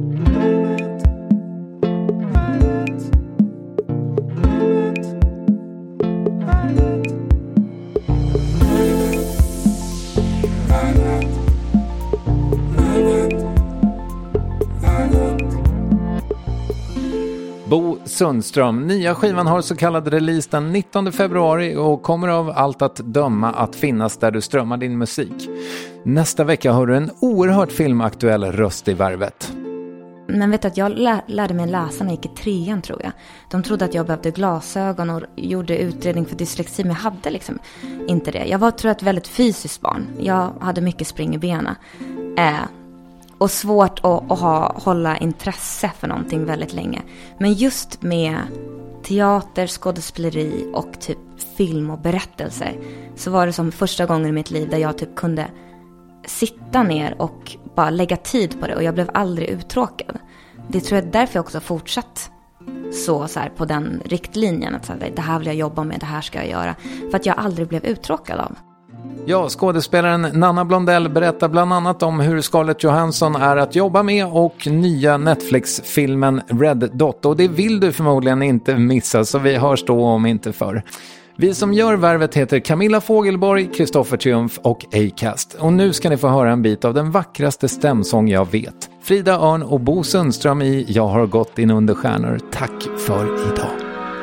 Bo Sundström. Nya skivan har så kallad release den 19 februari och kommer av allt att döma att finnas där du strömmar din musik. Nästa vecka har du en oerhört filmaktuell röst i Värvet. Men vet du att jag lärde mig läsa när jag gick i 3:an, tror jag. De trodde att jag behövde glasögon och gjorde utredning för dyslexi, men jag hade liksom inte det. Jag var, tror jag, ett väldigt fysiskt barn. Jag hade mycket spring i benen. Och svårt att hålla intresse för någonting väldigt länge. Men just med teater, skådespeleri och typ film och berättelser, så var det som första gången i mitt liv där jag typ kunde sitta ner och bara lägga tid på det. Och jag blev aldrig uttråkad. Det tror jag är därför jag också har fortsatt så här på den riktlinjen. Att så här, det här vill jag jobba med, det här ska jag göra. För att jag aldrig blev uttråkad av. Ja, skådespelaren Nanna Blondell berättar bland annat om hur Scarlett Johansson är att jobba med och nya Netflix-filmen Red Dot. Och det vill du förmodligen inte missa, så vi hörs då om inte för. Vi som gör Värvet heter Camilla Fogelborg, Kristoffer Triumf och Acast. Och nu ska ni få höra en bit av den vackraste stämsång jag vet. Frida Örn och Bo Sundström i Jag har gått in under stjärnor. Tack för idag.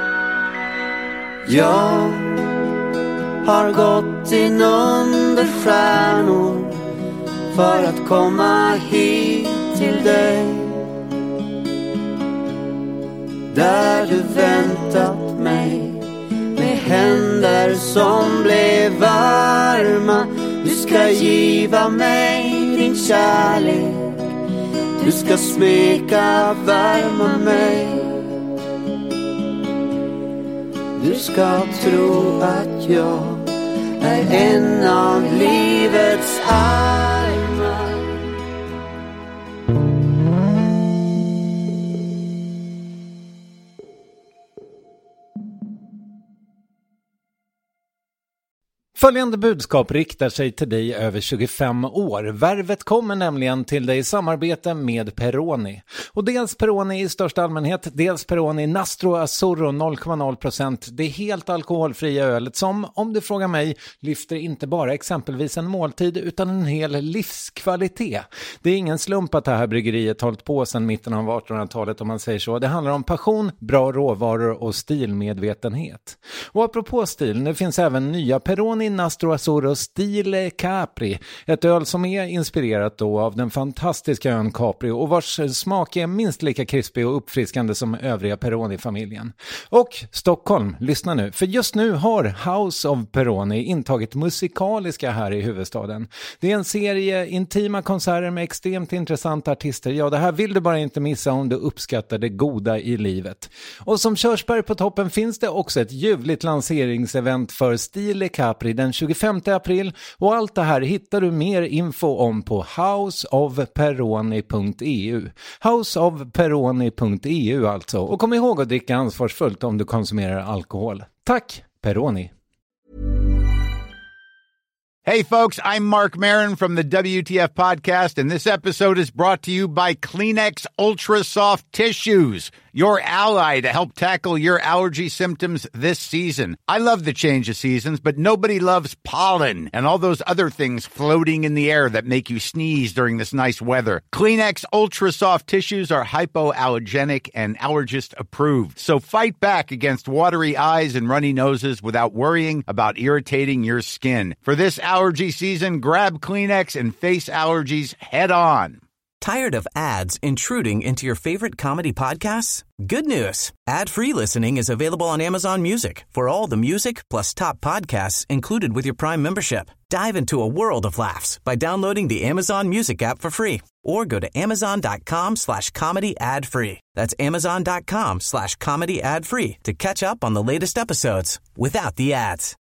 Jag har gått in under stjärnor för att komma hit till dig, där du väntat mig med händer som blev varma. Du ska giva mig din kärlek, du ska smeka, värma mig. Du ska tro att jag är en av livets armar. Följande budskap riktar sig till dig över 25 år. Värvet kommer nämligen till dig i samarbete med Peroni. Och dels Peroni i största allmänhet, dels Peroni Nastro Azzurro 0,0%. Det är helt alkoholfria ölet som, om du frågar mig, lyfter inte bara exempelvis en måltid utan en hel livskvalitet. Det är ingen slump att det här bryggeriet hållit på sedan mitten av 1800-talet om man säger så. Det handlar om passion, bra råvaror och stilmedvetenhet. Och apropå stil, nu finns även nya Peroni Nastro Azzurro Stile Capri, ett öl som är inspirerat då av den fantastiska ön Capri och vars smak är minst lika krispig och uppfriskande som övriga Peroni-familjen. Och Stockholm, lyssna nu, för just nu har House of Peroni intagit musikaliska här i huvudstaden. Det är en serie intima konserter med extremt intressanta artister. Ja, det här vill du bara inte missa om du uppskattar det goda i livet. Och som körsbär på toppen finns det också ett ljuvligt lanseringsevent för Stile Capri den 25 april och allt det här hittar du mer info om på houseofperoni.eu. Houseofperoni.eu alltså. Och kom ihåg att dricka ansvarsfullt om du konsumerar alkohol. Tack, Peroni. Hey folks, I'm Mark Maron from the WTF podcast, and this episode is brought to you by Kleenex Ultra Soft Tissues, your ally to help tackle your allergy symptoms this season. I love the change of seasons, but nobody loves pollen and all those other things floating in the air that make you sneeze during this nice weather. Kleenex Ultra Soft Tissues are hypoallergenic and allergist approved, so fight back against watery eyes and runny noses without worrying about irritating your skin. For this allergy season, grab Kleenex and face allergies head on. Tired of ads intruding into your favorite comedy podcasts? Good news. Ad-free listening is available on Amazon Music for all the music plus top podcasts included with your Prime membership. Dive into a world of laughs by downloading the Amazon Music app for free or go to amazon.com/comedy ad-free. That's amazon.com/comedy ad-free to catch up on the latest episodes without the ads.